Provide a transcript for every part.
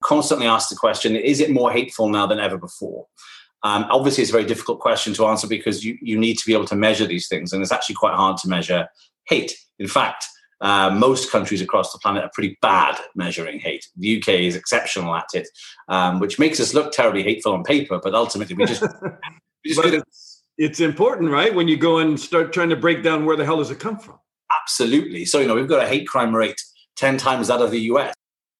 constantly asked the question, is it more hateful now than ever before? Obviously, it's a very difficult question to answer because you need to be able to measure these things. And it's actually quite hard to measure hate. In fact, most countries across the planet are pretty bad measuring hate. The UK is exceptional at it, which makes us look terribly hateful on paper. But ultimately, we just it's important, right? When you go and start trying to break down where the hell does it come from? Absolutely. So, we've got a hate crime rate 10 times that of the US.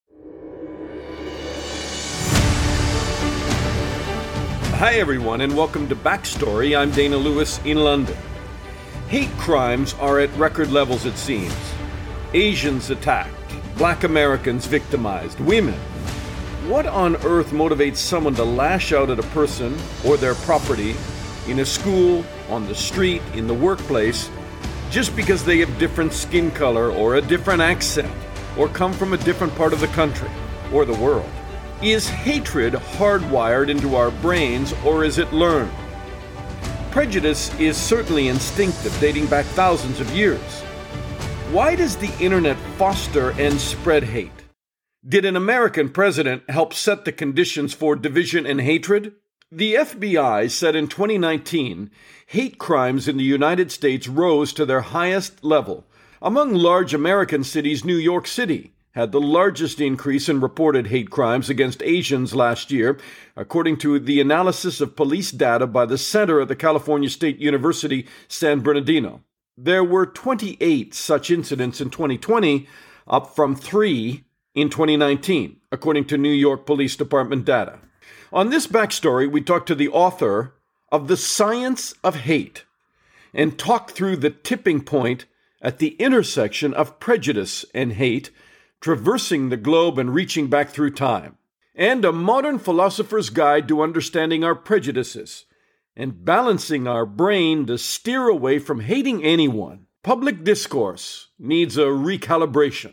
Hi, everyone, and welcome to Backstory. I'm Dana Lewis in London. Hate crimes are at record levels, it seems. Asians attacked, Black Americans victimized, women. What on earth motivates someone to lash out at a person or their property in a school, on the street, in the workplace, just because they have different skin color or a different accent or come from a different part of the country or the world? Is hatred hardwired into our brains, or is it learned? Prejudice is certainly instinctive, dating back thousands of years. Why does the internet foster and spread hate? Did an American president help set the conditions for division and hatred? The FBI said in 2019, hate crimes in the United States rose to their highest level. Among large American cities, New York City had the largest increase in reported hate crimes against Asians last year, according to the analysis of police data by the Center at the California State University, San Bernardino. There were 28 such incidents in 2020, up from 3 in 2019, according to New York Police Department data. On this backstory, we talk to the author of The Science of Hate and talk through the tipping point at the intersection of prejudice and hate, traversing the globe and reaching back through time, and a modern philosopher's guide to understanding our prejudices and balancing our brain to steer away from hating anyone. Public discourse needs a recalibration.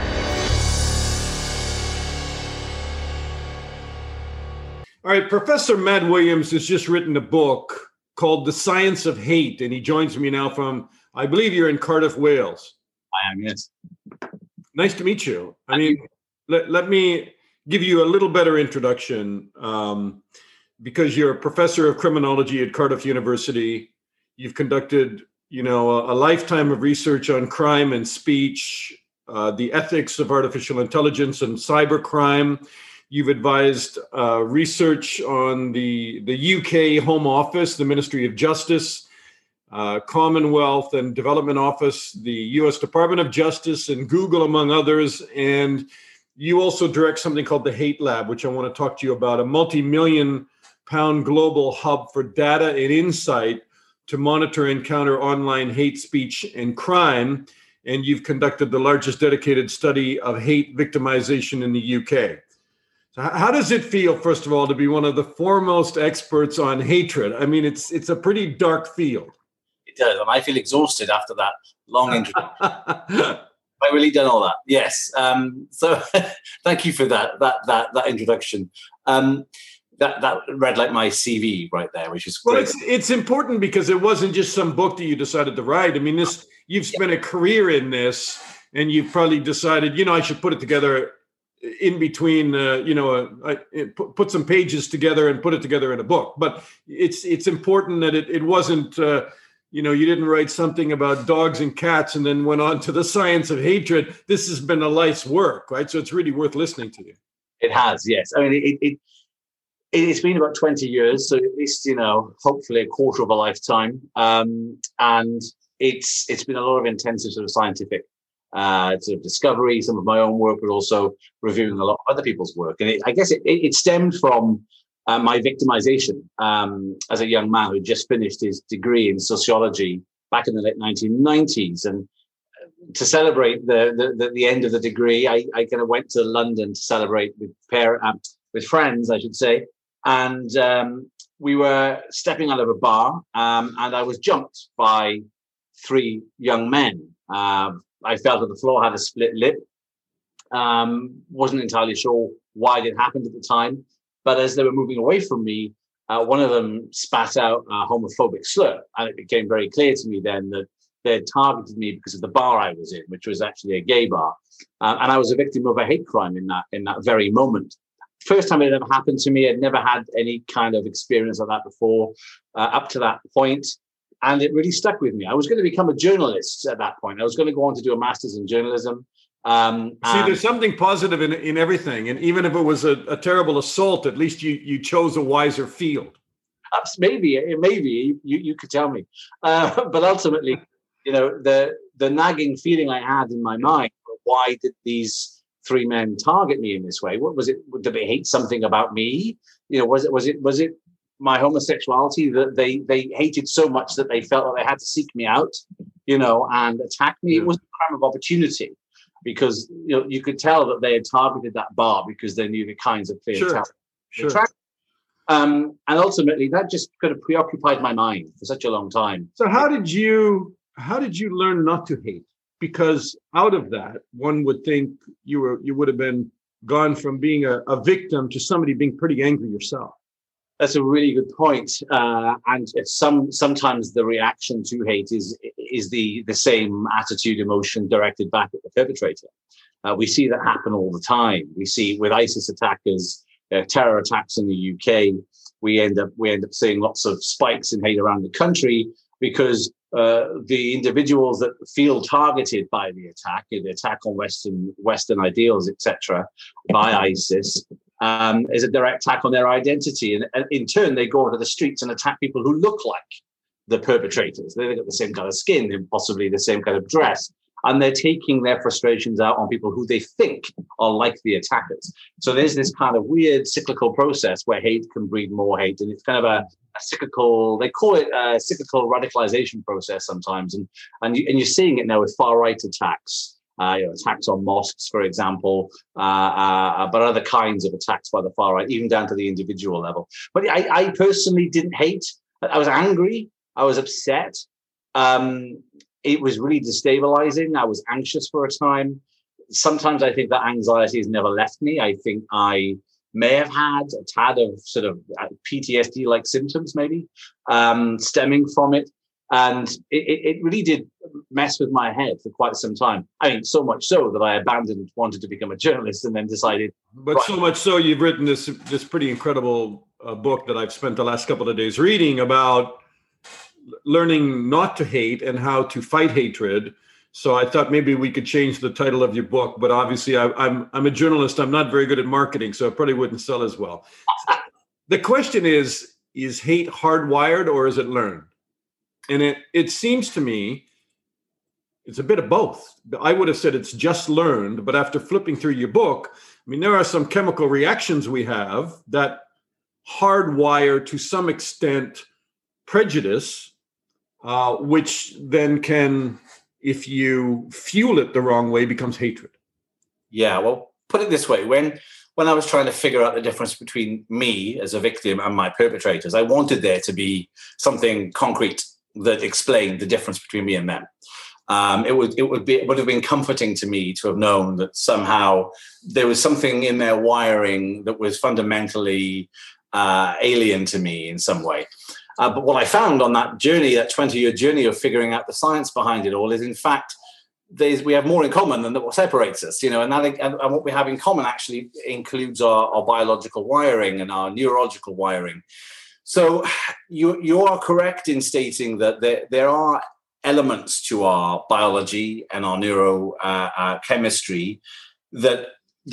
All right, Professor Matt Williams has just written a book called The Science of Hate, and he joins me now from, I believe you're in Cardiff, Wales. I am, yes. Nice to meet you. I mean, let me give you a little better introduction because you're a professor of criminology at Cardiff University. You've conducted, a lifetime of research on crime and speech, the ethics of artificial intelligence and cybercrime. You've advised research on the UK Home Office, the Ministry of Justice, Commonwealth and Development Office, the U.S. Department of Justice, and Google, among others. And you also direct something called the Hate Lab, which I want to talk to you about, a multi-million-pound global hub for data and insight to monitor and counter online hate speech and crime. And you've conducted the largest dedicated study of hate victimization in the UK. So how does it feel, first of all, to be one of the foremost experts on hatred? I mean, it's a pretty dark field. It does, and I feel exhausted after that long introduction. I really done all that. Yes. So thank you for that introduction. That read like my CV right there, which is great. Well, it's important because it wasn't just some book that you decided to write. I mean, you've spent a career in this, and you've probably decided, I should put it together in between, put some pages together and put it together in a book. But it's important that it wasn't, you didn't write something about dogs and cats and then went on to the science of hatred. This has been a life's work, right? So it's really worth listening to you. It has, yes. I mean, it's been about 20 years, so at least, hopefully a quarter of a lifetime. And it's been a lot of intensive sort of scientific sort of discovery, some of my own work, but also reviewing a lot of other people's work. And I guess it stemmed from my victimization as a young man who just finished his degree in sociology back in the late 1990s. And to celebrate the end of the degree, I kind of went to London to celebrate with friends, I should say. And we were stepping out of a bar, and I was jumped by 3 young men. I fell to the floor, had a split lip. Wasn't entirely sure why it happened at the time. But as they were moving away from me, one of them spat out a homophobic slur. And it became very clear to me then that they had targeted me because of the bar I was in, which was actually a gay bar. And I was a victim of a hate crime in that very moment. first time it ever happened to me. I'd never had any kind of experience like that before, up to that point. And it really stuck with me. I was going to become a journalist at that point. I was going to go on to do a master's in journalism. See, there's something positive in everything. And even if it was a terrible assault, at least you chose a wiser field. Maybe you could tell me. But ultimately, the nagging feeling I had in my mind, why did these three men target me in this way? What was it? Did they hate something about me? Was it my homosexuality that they hated so much that they felt that they had to seek me out, and attack me? Yeah. It was a crime of opportunity, because you could tell that they had targeted that bar because they knew the kinds of clientele. Sure. And ultimately, that just kind of preoccupied my mind for such a long time. So how did you learn not to hate? Because out of that, one would think you would have been gone from being a victim to somebody being pretty angry yourself. That's a really good point. And sometimes the reaction to hate is the same attitude, emotion directed back at the perpetrator. We see that happen all the time. We see with ISIS attackers, terror attacks in the UK. We end up seeing lots of spikes in hate around the country because the individuals that feel targeted by the attack on Western ideals, etc., by ISIS, is a direct attack on their identity. And in turn, they go onto the streets and attack people who look like the perpetrators. They've got the same kind of skin and possibly the same kind of dress. And they're taking their frustrations out on people who they think are like the attackers. So there's this kind of weird cyclical process where hate can breed more hate. And it's kind of a cyclical, they call it a cyclical radicalization process sometimes. And you're seeing it now with far-right attacks. Attacks on mosques, for example, but other kinds of attacks by the far right, even down to the individual level. But I personally didn't hate. I was angry. I was upset. It was really destabilizing. I was anxious for a time. Sometimes I think that anxiety has never left me. I think I may have had a tad of sort of PTSD-like symptoms, maybe, stemming from it. And it really did mess with my head for quite some time. I mean, so much so that I wanted to become a journalist and then decided. But right. So much so you've written this pretty incredible book that I've spent the last couple of days reading about learning not to hate and how to fight hatred. So I thought maybe we could change the title of your book, but obviously I'm a journalist. I'm not very good at marketing, so it probably wouldn't sell as well. The question is hate hardwired or is it learned? And it seems to me it's a bit of both. I would have said it's just learned, but after flipping through your book, I mean, there are some chemical reactions we have that hardwire to some extent prejudice, which then can, if you fuel it the wrong way, becomes hatred. Yeah, well, put it this way. When I was trying to figure out the difference between me as a victim and my perpetrators, I wanted there to be something concrete that explained the difference between me and them. It would have been comforting to me to have known that somehow there was something in their wiring that was fundamentally alien to me in some way. But what I found on that journey, that 20-year journey of figuring out the science behind it all, is in fact we have more in common than what separates us. And what we have in common actually includes our biological wiring and our neurological wiring. So you are correct in stating that there are elements to our biology and our neurochemistry that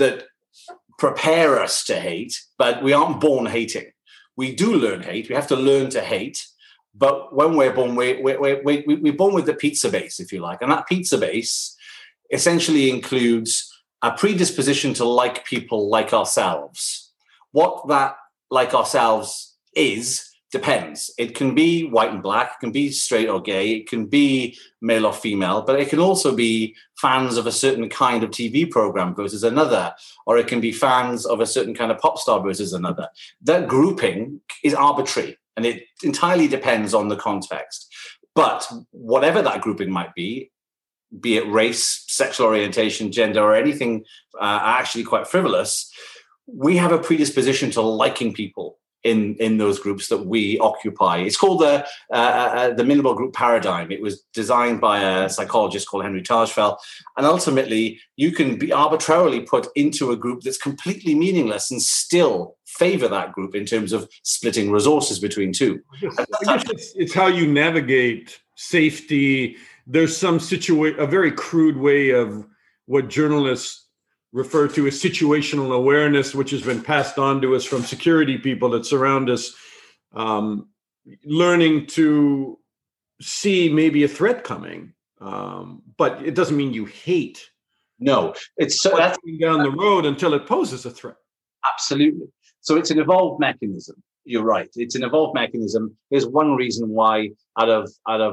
prepare us to hate, but we aren't born hating. We do learn hate. We have to learn to hate. But when we're born, we're born with the pizza base, if you like. And that pizza base essentially includes a predisposition to like people like ourselves. What that like ourselves depends. It can be white and black, it can be straight or gay, it can be male or female, but it can also be fans of a certain kind of TV program versus another, or it can be fans of a certain kind of pop star versus another. That grouping is arbitrary, and it entirely depends on the context. But whatever that grouping might be it race, sexual orientation, gender, or anything actually quite frivolous, we have a predisposition to liking people in those groups that we occupy. It's called the minimal group paradigm. It was designed by a psychologist called Henry Tajfel. And ultimately, you can be arbitrarily put into a group that's completely meaningless and still favor that group in terms of splitting resources between two. I guess it's how you navigate safety. There's a very crude way of what journalists refer to as situational awareness, which has been passed on to us from security people that surround us, learning to see maybe a threat coming, but it doesn't mean you hate. No, it's that's down the road until it poses a threat. Absolutely. So it's an evolved mechanism. You're right. It's an evolved mechanism. There's one reason why out of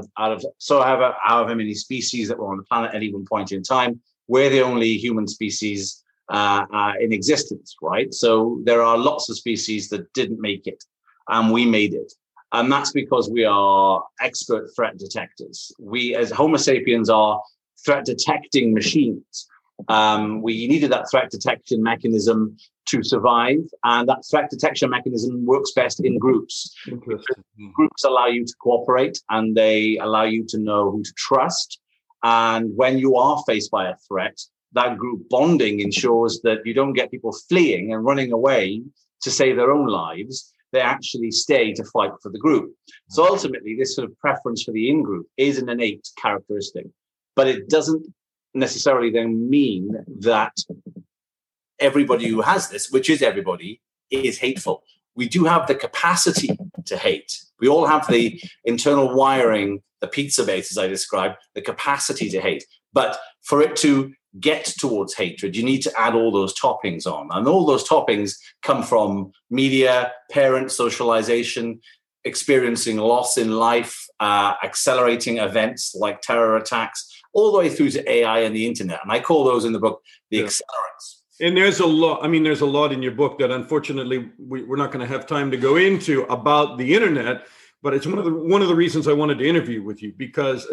however many species that were on the planet at any one point in time, we're the only human species in existence, right? So there are lots of species that didn't make it, and we made it. And that's because we are expert threat detectors. We, as Homo sapiens, are threat detecting machines. We needed that threat detection mechanism to survive, and that threat detection mechanism works best in groups. Groups allow you to cooperate, and they allow you to know who to trust. And when you are faced by a threat, that group bonding ensures that you don't get people fleeing and running away to save their own lives. They actually stay to fight for the group. So ultimately, this sort of preference for the in-group is an innate characteristic, but it doesn't necessarily then mean that everybody who has this, which is everybody, is hateful. We do have the capacity to hate. We all have the internal wiring, the pizza base, as I described, the capacity to hate. But for it to get towards hatred, you need to add all those toppings on. And all those toppings come from media, parent socialization, experiencing loss in life, accelerating events like terror attacks, all the way through to AI and the internet. And I call those in the book the accelerants. And there's a lot in your book that unfortunately we're not going to have time to go into about the internet, but it's one of the reasons I wanted to do an interview with you because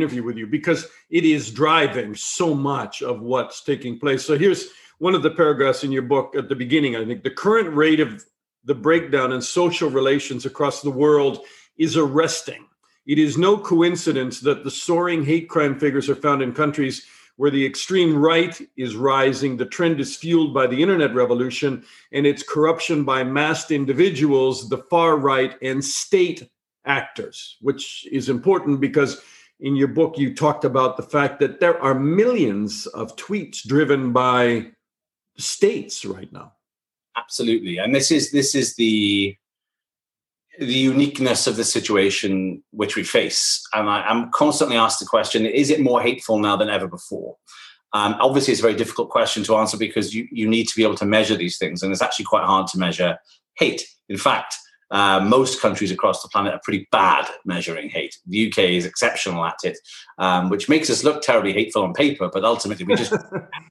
it is driving so much of what's taking place. So here's one of the paragraphs in your book at the beginning. I think the current rate of the breakdown in social relations across the world is arresting. It is no coincidence that the soaring hate crime figures are found in countries where the extreme right is rising. The trend is fueled by the internet revolution and its corruption by masked individuals, the far right, and state actors, which is important because in your book, you talked about the fact that there are millions of tweets driven by states right now. Absolutely. And this is the uniqueness of the situation which we face. And I'm constantly asked the question, is it more hateful now than ever before? Obviously, it's a very difficult question to answer because you need to be able to measure these things. And it's actually quite hard to measure hate. In fact, most countries across the planet are pretty bad at measuring hate. The UK is exceptional at it, which makes us look terribly hateful on paper. But ultimately, we just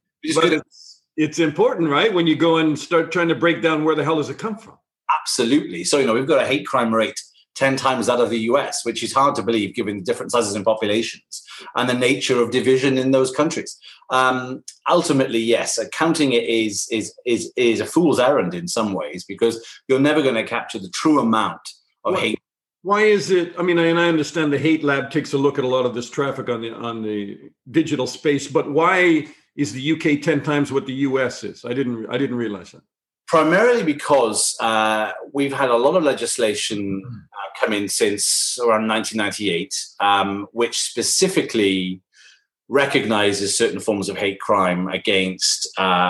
it's important, right? When you go and start trying to break down where the hell does it come from? Absolutely. So, we've got a hate crime rate 10 times that of the US, which is hard to believe given the different sizes in populations and the nature of division in those countries. Ultimately, yes, counting it is a fool's errand in some ways because you're never going to capture the true amount of hate. Why is it? I mean, and I understand the Hate Lab takes a look at a lot of this traffic on the digital space, but why is the UK 10 times what the US is? I didn't realize that. Primarily because we've had a lot of legislation come in since around 1998, which specifically recognizes certain forms of hate crime against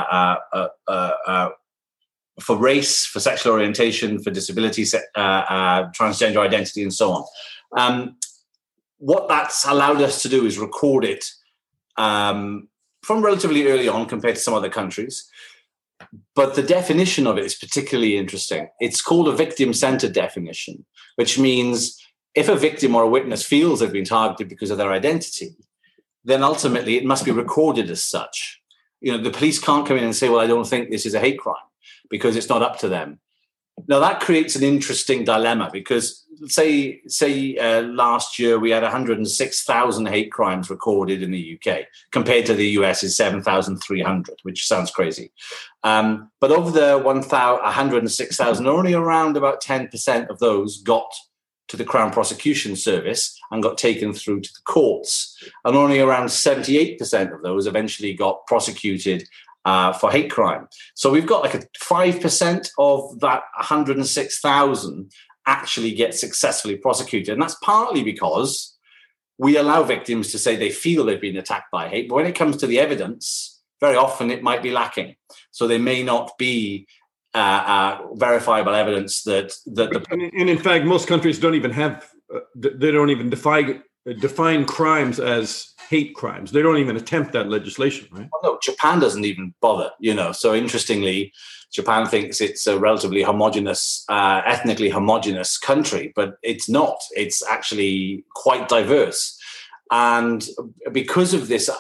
for race, for sexual orientation, for disability, transgender identity, and so on. What that's allowed us to do is record it from relatively early on compared to some other countries. But the definition of it is particularly interesting. It's called a victim-centered definition, which means if a victim or a witness feels they've been targeted because of their identity, then ultimately it must be recorded as such. The police can't come in and say, well, I don't think this is a hate crime because it's not up to them. Now, that creates an interesting dilemma because say last year we had 106,000 hate crimes recorded in the UK, compared to the US is 7,300, which sounds crazy. But of the 106,000, only around about 10% of those got to the Crown Prosecution Service and got taken through to the courts. And only around 78% of those eventually got prosecuted for hate crime. So we've got like a 5% of that 106,000 actually get successfully prosecuted. And that's partly because we allow victims to say they feel they've been attacked by hate. But when it comes to the evidence, very often it might be lacking. So there may not be verifiable evidence that and in fact, most countries don't even have, they don't even define crimes as hate crimes. They don't even attempt that legislation, right? Well, no, Japan doesn't even bother, So interestingly, Japan thinks it's a relatively homogenous, ethnically homogenous country, but it's not. It's actually quite diverse. And because of this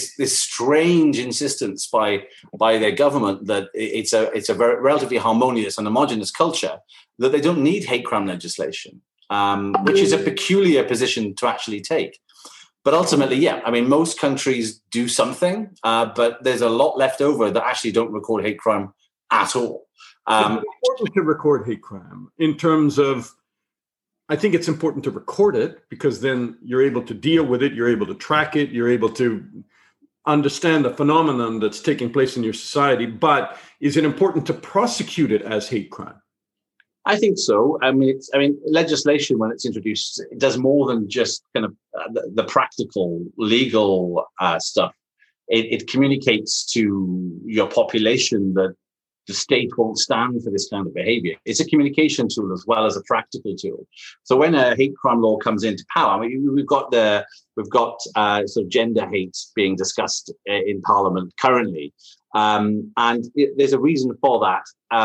strange insistence by their government that it's a very relatively harmonious and homogenous culture, that they don't need hate crime legislation, which is a peculiar position to actually take. But ultimately, yeah, I mean, most countries do something, but there's a lot left over that actually don't record hate crime at all. It's important to record hate crime in terms of, I think it's important to record it because then you're able to deal with it, you're able to track it, you're able to understand the phenomenon that's taking place in your society. But is it important to prosecute it as hate crime? I think so. I mean, legislation, when it's introduced, it does more than just kind of the practical legal stuff. It communicates to your population that the state won't stand for this kind of behavior. It's a communication tool as well as a practical tool. So when a hate crime law comes into power, I mean, we've got sort of gender hate being discussed in Parliament currently, and there's a reason for that.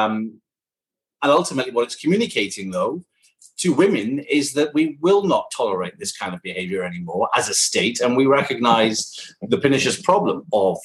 And ultimately, what it's communicating, though, to women is that we will not tolerate this kind of behavior anymore as a state, and we recognize the pernicious problem of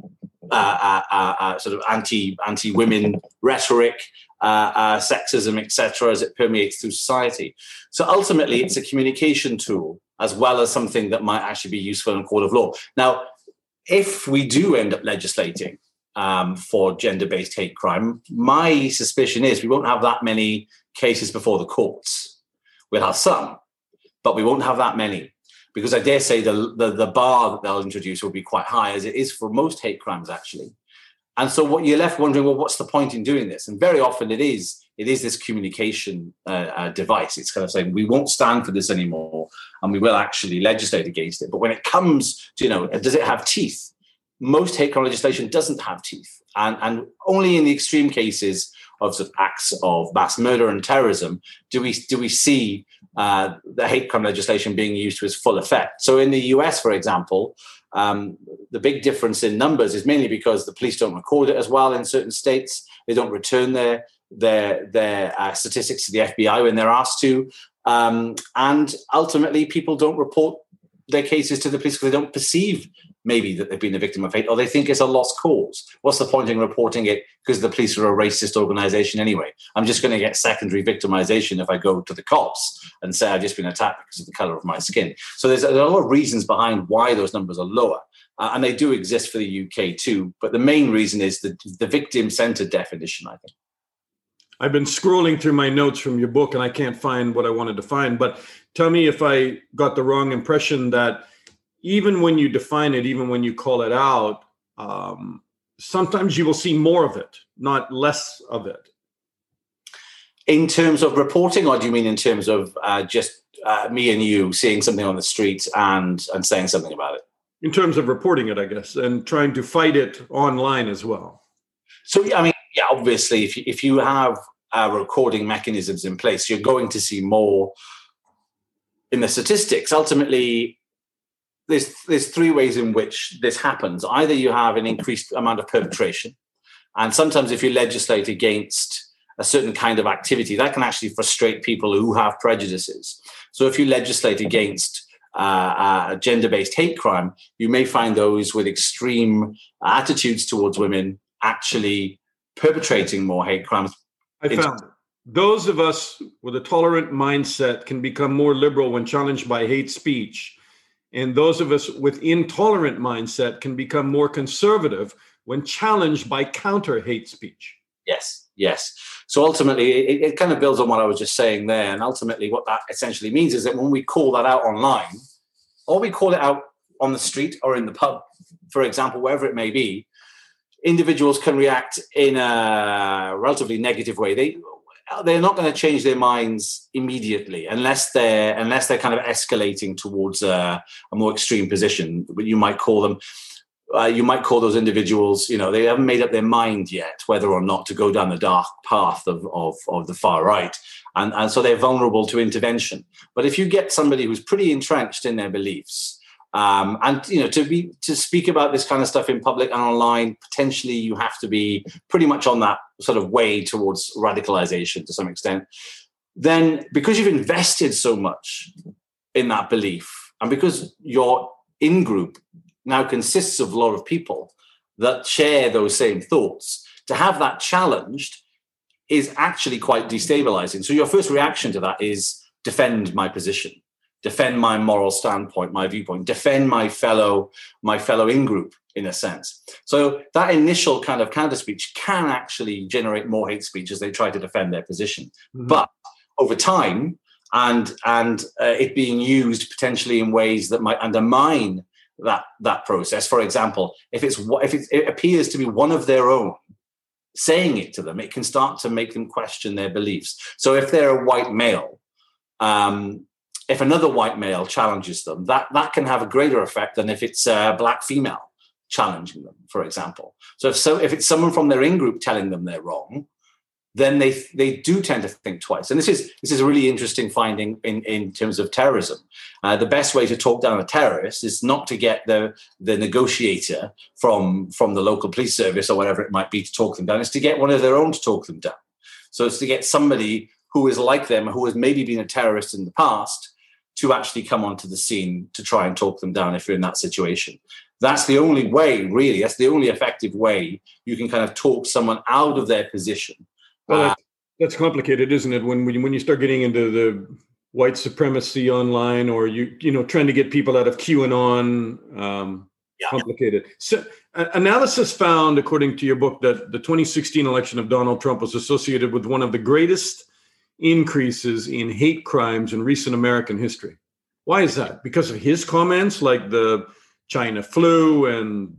sort of anti-women rhetoric, sexism, etc., as it permeates through society. So ultimately, it's a communication tool as well as something that might actually be useful in a court of law. Now, if we do end up legislating for gender-based hate crime, my suspicion is we won't have that many cases before the courts. We'll have some, but we won't have that many. Because I dare say the bar that they'll introduce will be quite high, as it is for most hate crimes, actually. And so what you're left wondering, well, what's the point in doing this? And very often it is this communication device. It's kind of saying, we won't stand for this anymore, and we will actually legislate against it. But when it comes to, does it have teeth? Most hate crime legislation doesn't have teeth. And only in the extreme cases of sort of acts of mass murder and terrorism do we see the hate crime legislation being used to its full effect. So in the US, for example, the big difference in numbers is mainly because the police don't record it as well in certain states. They don't return their statistics to the FBI when they're asked to. And ultimately, people don't report their cases to the police because they don't perceive maybe that they've been a victim of hate, or they think it's a lost cause. What's the point in reporting it because the police are a racist organization anyway? I'm just going to get secondary victimization if I go to the cops and say I've just been attacked because of the color of my skin. So there's a lot of reasons behind why those numbers are lower. And they do exist for the UK too. But the main reason is the victim-centered definition, I think. I've been scrolling through my notes from your book and I can't find what I wanted to find. But tell me if I got the wrong impression that even when you define it, even when you call it out, sometimes you will see more of it, not less of it. In terms of reporting, or do you mean in terms of just me and you seeing something on the street and saying something about it? In terms of reporting it, I guess, and trying to fight it online as well. So, I mean, yeah, obviously, if you have recording mechanisms in place, you're going to see more in the statistics. Ultimately, there's three ways in which this happens. Either you have an increased amount of perpetration, and sometimes if you legislate against a certain kind of activity, that can actually frustrate people who have prejudices. So if you legislate against gender-based hate crime, you may find those with extreme attitudes towards women actually perpetrating more hate crimes. I found it. Those of us with a tolerant mindset can become more liberal when challenged by hate speech. And those of us with intolerant mindset can become more conservative when challenged by counter hate speech. Yes. So ultimately, it kind of builds on what I was just saying there. And ultimately, what that essentially means is that when we call that out online, or we call it out on the street or in the pub, for example, wherever it may be, individuals can react in a relatively negative way. They're not going to change their minds immediately unless they're kind of escalating towards a more extreme position. You might call them. You might call those individuals, they haven't made up their mind yet whether or not to go down the dark path of the far right. And so they're vulnerable to intervention. But if you get somebody who's pretty entrenched in their beliefs, to speak about this kind of stuff in public and online, potentially you have to be pretty much on that sort of way towards radicalization to some extent. Then because you've invested so much in that belief, and because your in-group now consists of a lot of people that share those same thoughts, to have that challenged is actually quite destabilizing. So your first reaction to that is defend my position, defend my moral standpoint, my viewpoint, defend my fellow in-group, in a sense. So that initial kind of counter speech can actually generate more hate speech as they try to defend their position. Mm-hmm. But over time, and it being used potentially in ways that might undermine that process. For example, if it appears to be one of their own saying it to them, it can start to make them question their beliefs. So if they're a white male, if another white male challenges them, that can have a greater effect than if it's a black female challenging them, for example. So if it's someone from their in-group telling them they're wrong, then they do tend to think twice. And this is a really interesting finding in terms of terrorism. The best way to talk down a terrorist is not to get the negotiator from the local police service or whatever it might be to talk them down. It's to get one of their own to talk them down. So it's to get somebody who is like them, who has maybe been a terrorist in the past, to actually come onto the scene to try and talk them down if you're in that situation. That's the only way, really. That's the only effective way you can kind of talk someone out of their position. Well, that's complicated, isn't it? When you start getting into the white supremacy online, or trying to get people out of QAnon, complicated. So, analysis found, according to your book, that the 2016 election of Donald Trump was associated with one of the greatest increases in hate crimes in recent American history. Why is that? Because of his comments, like the China flu and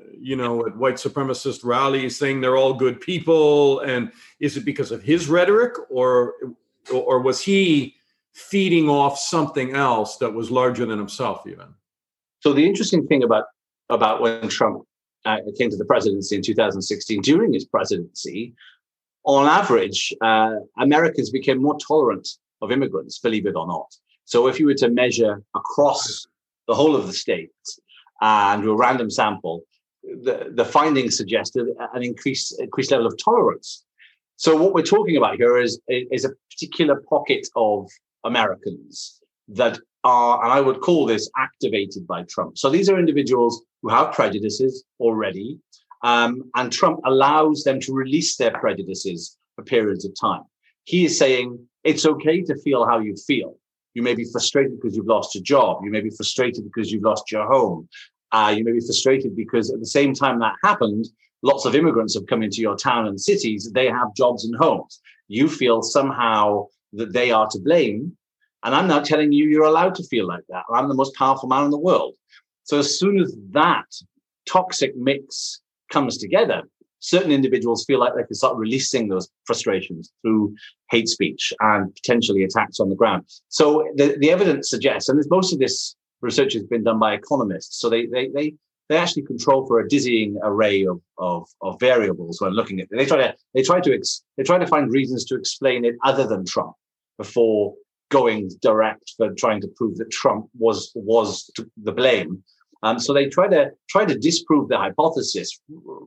at white supremacist rallies saying they're all good people? And is it because of his rhetoric, or was he feeding off something else that was larger than himself even? So the interesting thing about when Trump came to the presidency in 2016, during his presidency, on average, Americans became more tolerant of immigrants, believe it or not. So if you were to measure across the whole of the state and do a random sample, the findings suggested an increased level of tolerance. So what we're talking about here is a particular pocket of Americans that are, and I would call this, activated by Trump. So these are individuals who have prejudices already, and Trump allows them to release their prejudices for periods of time. He is saying it's okay to feel how you feel. You may be frustrated because you've lost your job. You may be frustrated because you've lost your home. You may be frustrated because at the same time that happened, lots of immigrants have come into your town and cities. They have jobs and homes. You feel somehow that they are to blame. And I'm now telling you, you're allowed to feel like that. I'm the most powerful man in the world. So as soon as that toxic mix comes together, certain individuals feel like they can start releasing those frustrations through hate speech and potentially attacks on the ground. So the evidence suggests, and most of this research has been done by economists, so they actually control for a dizzying array of variables when looking at it. They try to find reasons to explain it other than Trump before going direct for trying to prove that Trump was the blame. So they try to disprove the hypothesis,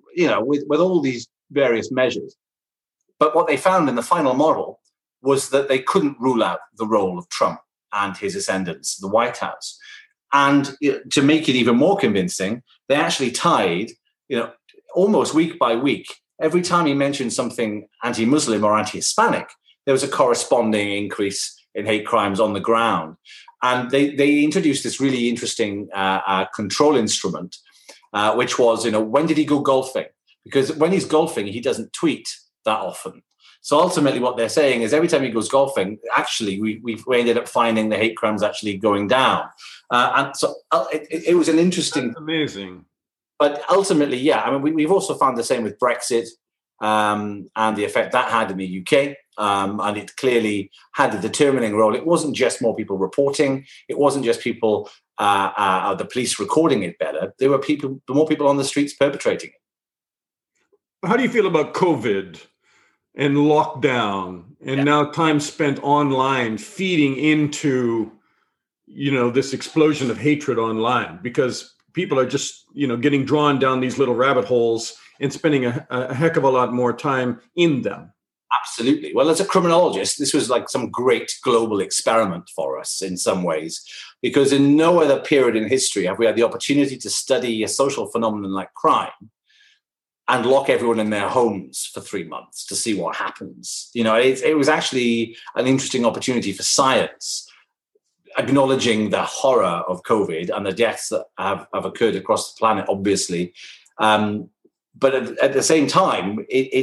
with all these various measures. But what they found in the final model was that they couldn't rule out the role of Trump and his ascendants, the White House. And to make it even more convincing, they actually tied, almost week by week, every time he mentioned something anti-Muslim or anti-Hispanic, there was a corresponding increase in hate crimes on the ground. And they introduced this really interesting control instrument, which was, when did he go golfing? Because when he's golfing, he doesn't tweet that often. So ultimately what they're saying is every time he goes golfing, actually, we ended up finding the hate crimes actually going down. And so it was an interesting... That's amazing. But ultimately, yeah, I mean, we've also found the same with Brexit and the effect that had in the UK. And it clearly had a determining role. It wasn't just more people reporting. It wasn't just people, the police recording it better. There were more people on the streets perpetrating it. How do you feel about COVID and lockdown and now time spent online feeding into, this explosion of hatred online? Because people are just, getting drawn down these little rabbit holes and spending a heck of a lot more time in them. Absolutely. Well, as a criminologist, this was like some great global experiment for us in some ways, because in no other period in history have we had the opportunity to study a social phenomenon like crime and lock everyone in their homes for 3 months to see what happens. It was actually an interesting opportunity for science, acknowledging the horror of COVID and the deaths that have occurred across the planet, obviously. But at the same time,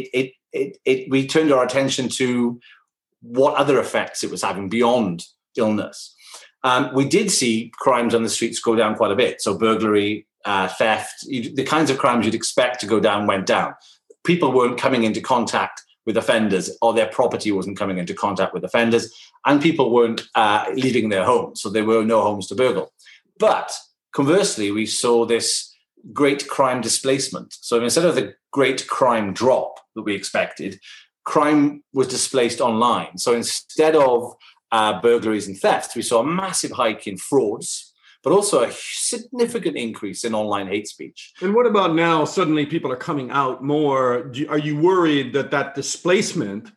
we turned our attention to what other effects it was having beyond illness. We did see crimes on the streets go down quite a bit. So burglary, theft, the kinds of crimes you'd expect to go down went down. People weren't coming into contact with offenders, or their property wasn't coming into contact with offenders, and people weren't leaving their homes. So there were no homes to burgle. But conversely, we saw this great crime displacement. So instead of the great crime drop that we expected, crime was displaced online. So instead of burglaries and thefts, we saw a massive hike in frauds, but also a significant increase in online hate speech. And what about now? Suddenly people are coming out more. Are you worried that displacement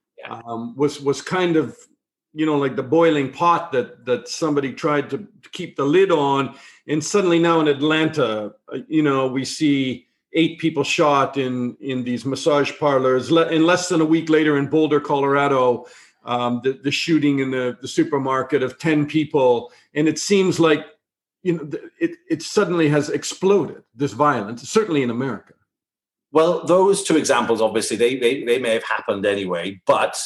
was kind of, like the boiling pot that somebody tried to keep the lid on? And suddenly now in Atlanta, we see 8 people shot in these massage parlors. And less than a week later in Boulder, Colorado, the shooting in the supermarket of 10 people. And it seems like, it suddenly has exploded, this violence, certainly in America. Well, those 2 examples, obviously, they may have happened anyway. But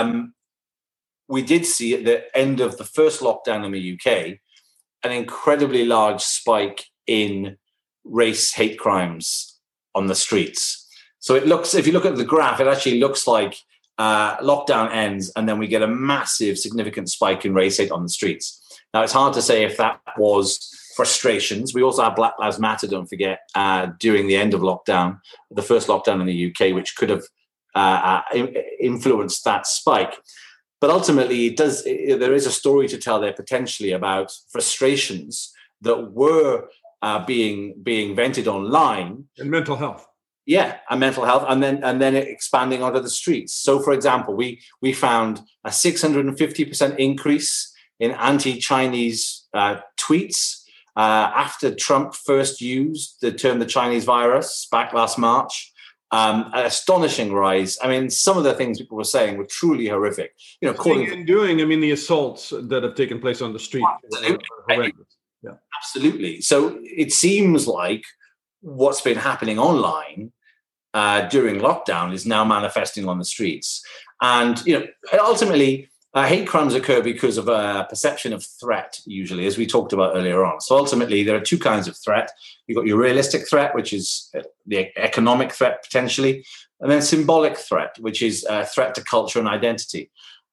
we did see at the end of the first lockdown in the UK, an incredibly large spike in race hate crimes on the streets. So if you look at the graph, it actually looks like lockdown ends and then we get a massive, significant spike in race hate on the streets. Now, it's hard to say if that was frustrations. We also had Black Lives Matter, don't forget, during the end of lockdown, the first lockdown in the UK, which could have influenced that spike. But ultimately, there is a story to tell there potentially about frustrations that were being vented online. And mental health. Yeah, and mental health, and then expanding onto the streets. So, for example, we found a 650% increase in anti-Chinese tweets after Trump first used the term "the Chinese virus" back last March. An astonishing rise. I mean, some of the things people were saying were truly horrific. The assaults that have taken place on the street. Absolutely. Yeah. Absolutely. So it seems like what's been happening online during lockdown is now manifesting on the streets. And, ultimately, hate crimes occur because of a perception of threat, usually, as we talked about earlier on. So ultimately, there are 2 kinds of threat. You've got your realistic threat, which is the economic threat, potentially, and then symbolic threat, which is a threat to culture and identity.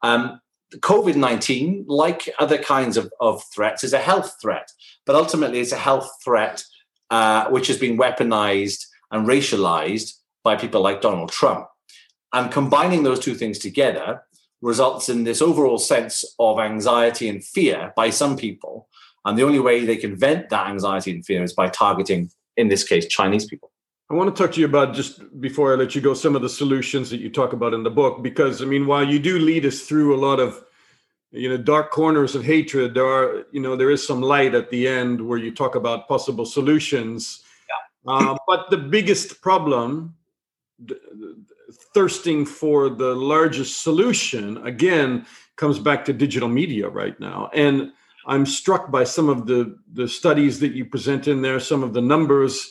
COVID-19, like other kinds of threats, is a health threat, but ultimately it's a health threat which has been weaponized and racialized by people like Donald Trump. And combining those 2 things together results in this overall sense of anxiety and fear by some people. And the only way they can vent that anxiety and fear is by targeting, in this case, Chinese people. I want to talk to you about, just before I let you go, some of the solutions that you talk about in the book, because, while you do lead us through a lot of, dark corners of hatred, there is some light at the end where you talk about possible solutions. Yeah. But the biggest problem, thirsting for the largest solution, again, comes back to digital media right now. And I'm struck by some of the studies that you present in there, some of the numbers.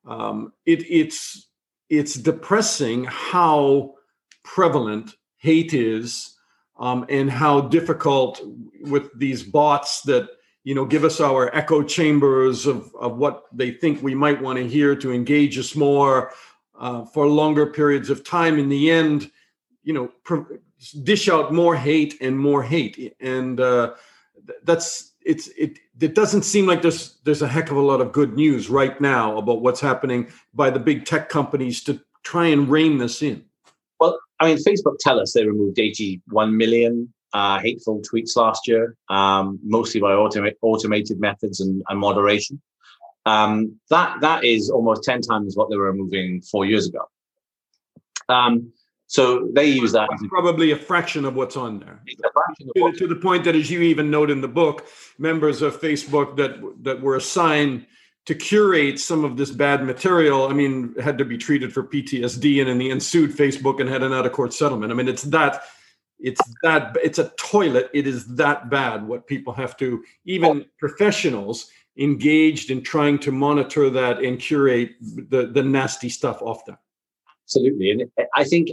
It's depressing how prevalent hate is, and how difficult with these bots that give us our echo chambers of what they think we might want to hear to engage us more for longer periods of time. In the end, dish out more hate and more hate, and it doesn't seem like there's a heck of a lot of good news right now about what's happening by the big tech companies to try and rein this in. Well, I mean, Facebook tell us they removed 81 million hateful tweets last year, mostly by automated methods and moderation. That is almost 10 times what they were removing 4 years ago. So they use that. That's probably a fraction of what's on there. To the point that, as you even note in the book, members of Facebook that were assigned to curate some of this bad material, I mean, had to be treated for PTSD, and in the end sued Facebook and had an out-of-court settlement. I mean, it's a toilet. It is that bad what people have to, even professionals engaged in trying to monitor that and curate the nasty stuff off there. Absolutely. And I think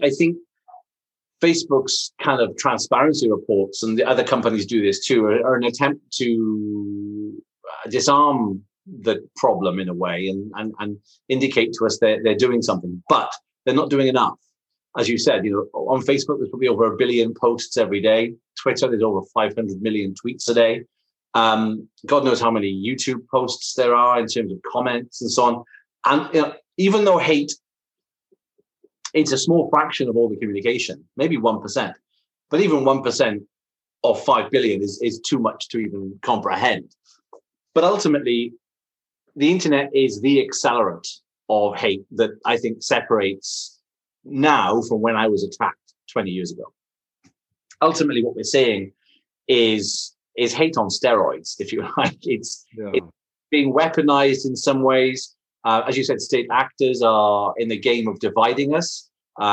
Facebook's kind of transparency reports, and the other companies do this too, are an attempt to disarm the problem in a way and indicate to us they're doing something, but they're not doing enough. As you said, on Facebook, there's probably over 1 billion posts every day. Twitter, there's over 500 million tweets a day. God knows how many YouTube posts there are in terms of comments and so on. And even though hate, it's a small fraction of all the communication, maybe 1%, but even 1% of 5 billion is too much to even comprehend. But ultimately, the internet is the accelerant of hate that I think separates now from when I was attacked 20 years ago. Ultimately, what we're saying is hate on steroids, if you like. It's being weaponized in some ways. As you said, state actors are in the game of dividing us.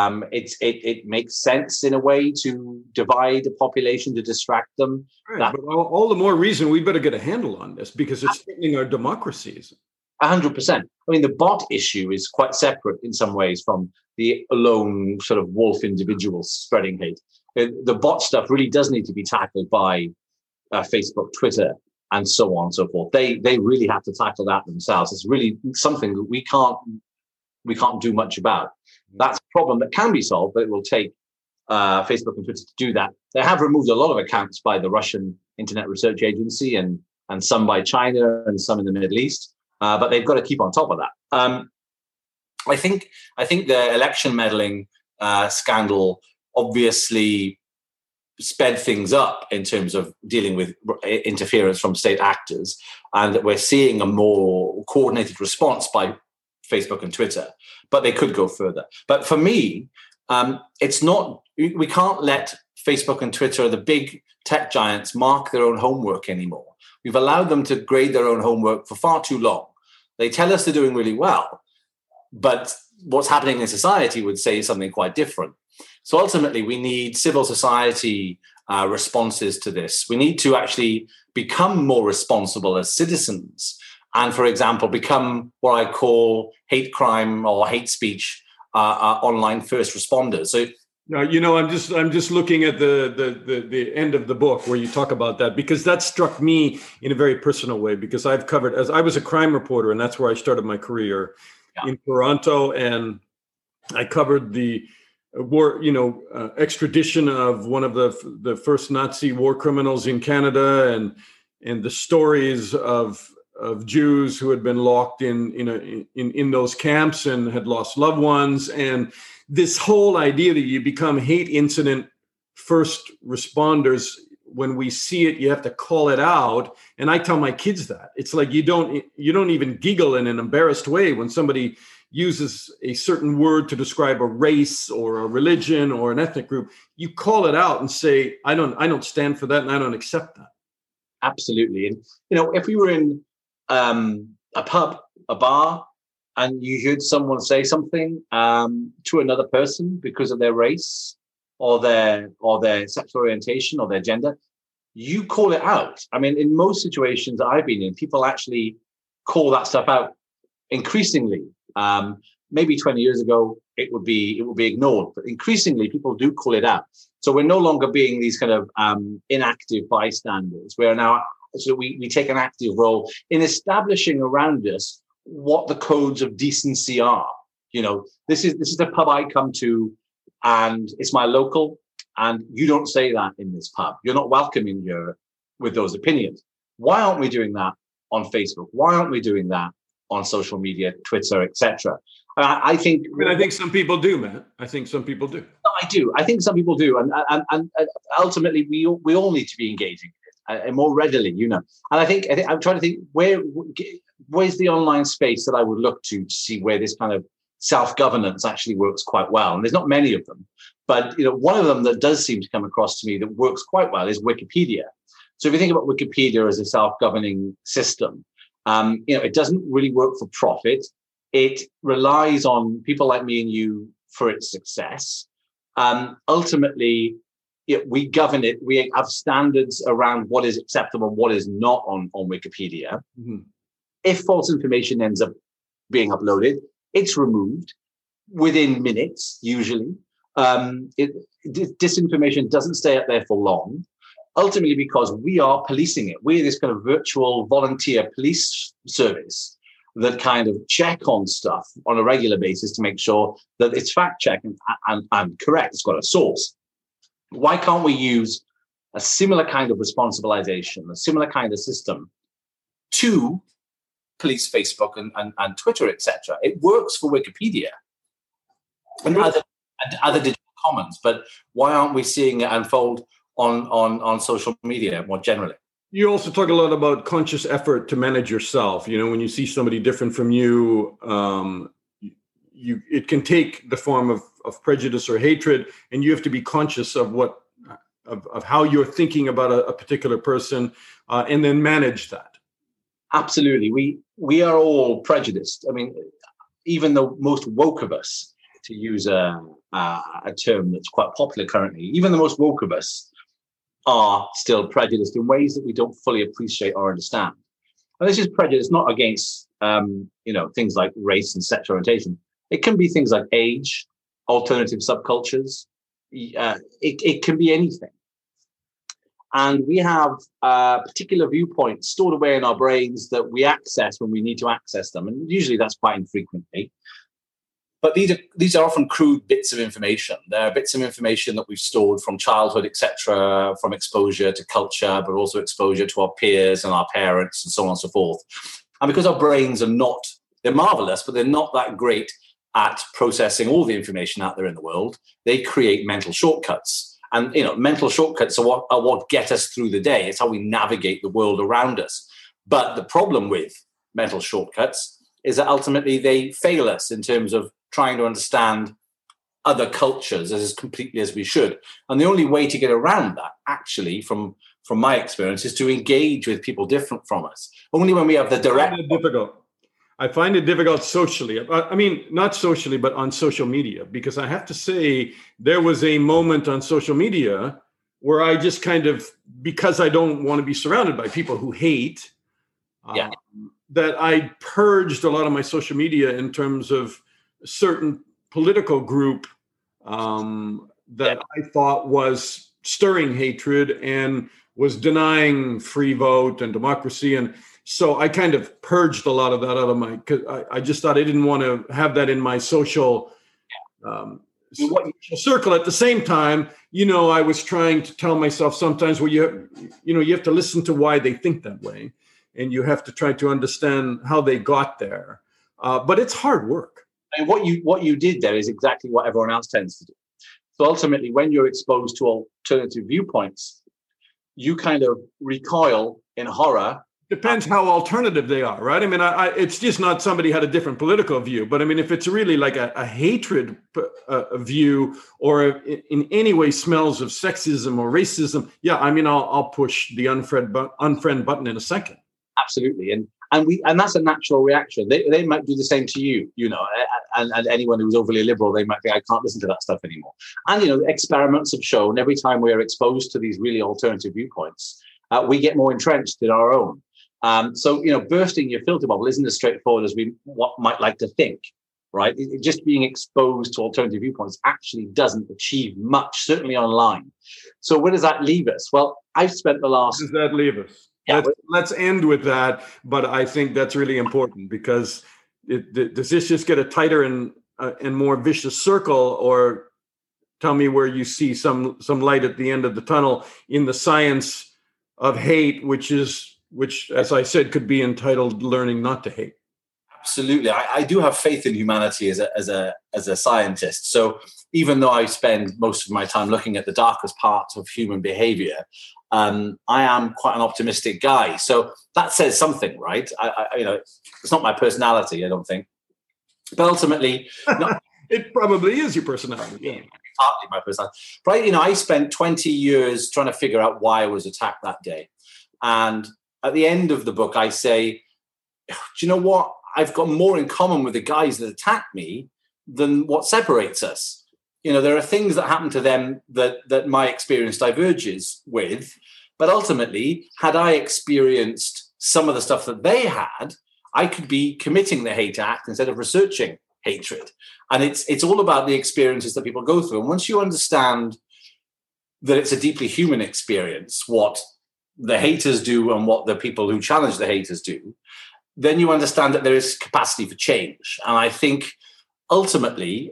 It makes sense in a way to divide the population, to distract them. Right, but all the more reason we better get a handle on this, because it's threatening our democracies. 100%. I mean, the bot issue is quite separate in some ways from the lone sort of wolf individuals spreading hate. The bot stuff really does need to be tackled by Facebook, Twitter, and so on and so forth. They really have to tackle that themselves. It's really something that we can't do much about. That's a problem that can be solved, but it will take Facebook and Twitter to do that. They have removed a lot of accounts by the Russian Internet Research Agency and some by China and some in the Middle East. But they've got to keep on top of that. I think the election meddling scandal obviously sped things up in terms of dealing with interference from state actors, and that we're seeing a more coordinated response by Facebook and Twitter. But they could go further. But for me, it's not. We can't let Facebook and Twitter, the big tech giants, mark their own homework anymore. We've allowed them to grade their own homework for far too long. They tell us they're doing really well, but what's happening in society would say something quite different. So ultimately, we need civil society responses to this. We need to actually become more responsible as citizens and, for example, become what I call hate crime or hate speech online first responders. So, I'm just looking at the end of the book where you talk about that, because that struck me in a very personal way, because I've covered, as I was a crime reporter, and that's where I started my career in Toronto, and I covered the war, extradition of one of the first Nazi war criminals in Canada, and the stories of Jews who had been locked in those camps and had lost loved ones, and this whole idea that you become hate incident first responders. When we see it, you have to call it out. And I tell my kids that it's like you don't even giggle in an embarrassed way when somebody uses a certain word to describe a race or a religion or an ethnic group. You call it out and say, I don't stand for that, and I don't accept that. Absolutely. And if we were in a pub, a bar, and you heard someone say something to another person because of their race or their sexual orientation or their gender, you call it out. I mean, in most situations I've been in, people actually call that stuff out increasingly. Maybe 20 years ago, it would be ignored, but increasingly people do call it out. So we're no longer being these kind of inactive bystanders. We are now, so we take an active role in establishing around us what the codes of decency are. You know, this is the pub I come to, and it's my local, and you don't say that in this pub. You're not welcome in here with those opinions. Why aren't we doing that on Facebook? Why aren't we doing that on social media, Twitter, etc.? I think some people do, man. I think some people do. I do. I think some people do, and ultimately we all need to be engaging in it more readily, you know. And I think I'm trying to think where's the online space that I would look to see where this kind of self-governance actually works quite well. And there's not many of them, but you know, one of them that does seem to come across to me that works quite well is Wikipedia. So if you think about Wikipedia as a self-governing system, you know, it doesn't really work for profit. It relies on people like me and you for its success. Ultimately, we govern it. We have standards around what is acceptable and what is not on Wikipedia. Mm-hmm. If false information ends up being uploaded, it's removed within minutes, usually. Disinformation doesn't stay up there for long, ultimately because we are policing it. We're this kind of virtual volunteer police service that kind of check on stuff on a regular basis to make sure that it's fact-checked and correct. It's got a source. Why can't we use a similar kind of responsibilization, a similar kind of system to police Facebook and Twitter, etc.? It works for Wikipedia and other digital commons, but why aren't we seeing it unfold on social media more generally? You also talk a lot about conscious effort to manage yourself. You know, when you see somebody different from you, it can take the form of prejudice or hatred, and you have to be conscious of of how you're thinking about a particular person, and then manage that. Absolutely, we are all prejudiced. I mean, even the most woke of us, to use a term that's quite popular currently, even the most woke of us are still prejudiced in ways that we don't fully appreciate or understand. And this is prejudice not against, things like race and sexual orientation. It can be things like age, alternative subcultures. It can be anything. And we have particular viewpoints stored away in our brains that we access when we need to access them. And usually that's quite infrequently. But these are often crude bits of information. They're bits of information that we've stored from childhood, etc., from exposure to culture, but also exposure to our peers and our parents and so on and so forth. And because our brains they're marvelous, but they're not that great at processing all the information out there in the world, they create mental shortcuts. And, you know, mental shortcuts are what get us through the day. It's how we navigate the world around us. But the problem with mental shortcuts is that ultimately they fail us in terms of trying to understand other cultures as completely as we should. And the only way to get around that, actually, from my experience, is to engage with people different from us. Only when we have the direct... I find it difficult socially. I mean, not socially, but on social media, because I have to say there was a moment on social media where I just kind of, because I don't want to be surrounded by people who hate, that I purged a lot of my social media in terms of a certain political group that I thought was stirring hatred and was denying free vote and democracy. And so I kind of purged a lot of that out of because I just thought I didn't want to have that in my social circle. At the same time, you know, I was trying to tell myself sometimes, well, you have to listen to why they think that way, and you have to try to understand how they got there. But it's hard work. And what you did there is exactly what everyone else tends to do. So ultimately, when you're exposed to alternative viewpoints, you kind of recoil in horror. Depends how alternative they are, right? I mean, it's just not somebody had a different political view, but I mean, if it's really like a hatred view or in any way smells of sexism or racism, yeah, I mean, I'll push the unfriend button in a second. Absolutely, And that's a natural reaction. They might do the same to you, and anyone who's overly liberal, they might think, I can't listen to that stuff anymore. And, experiments have shown every time we are exposed to these really alternative viewpoints, we get more entrenched in our own. So, bursting your filter bubble isn't as straightforward as we might like to think, right? Just being exposed to alternative viewpoints actually doesn't achieve much, certainly online. So where does that leave us? Well, I've spent the last... Where does that leave us? Yeah. Let's end with that. But I think that's really important, because does this just get a tighter and more vicious circle, or tell me where you see some light at the end of the tunnel in the science of hate, which, as I said, could be entitled Learning Not to Hate? Absolutely. I do have faith in humanity as a scientist. So even though I spend most of my time looking at the darkest parts of human behavior, I am quite an optimistic guy. So that says something, right? It's not my personality, I don't think. But ultimately... It probably is your personality. Yeah. Partly my personality. But, I spent 20 years trying to figure out why I was attacked that day. And at the end of the book, I say, do you know what? I've got more in common with the guys that attacked me than what separates us. There are things that happen to them that my experience diverges with. But ultimately, had I experienced some of the stuff that they had, I could be committing the hate act instead of researching hatred. And it's all about the experiences that people go through. And once you understand that it's a deeply human experience, what the haters do and what the people who challenge the haters do, then you understand that there is capacity for change. And I think ultimately,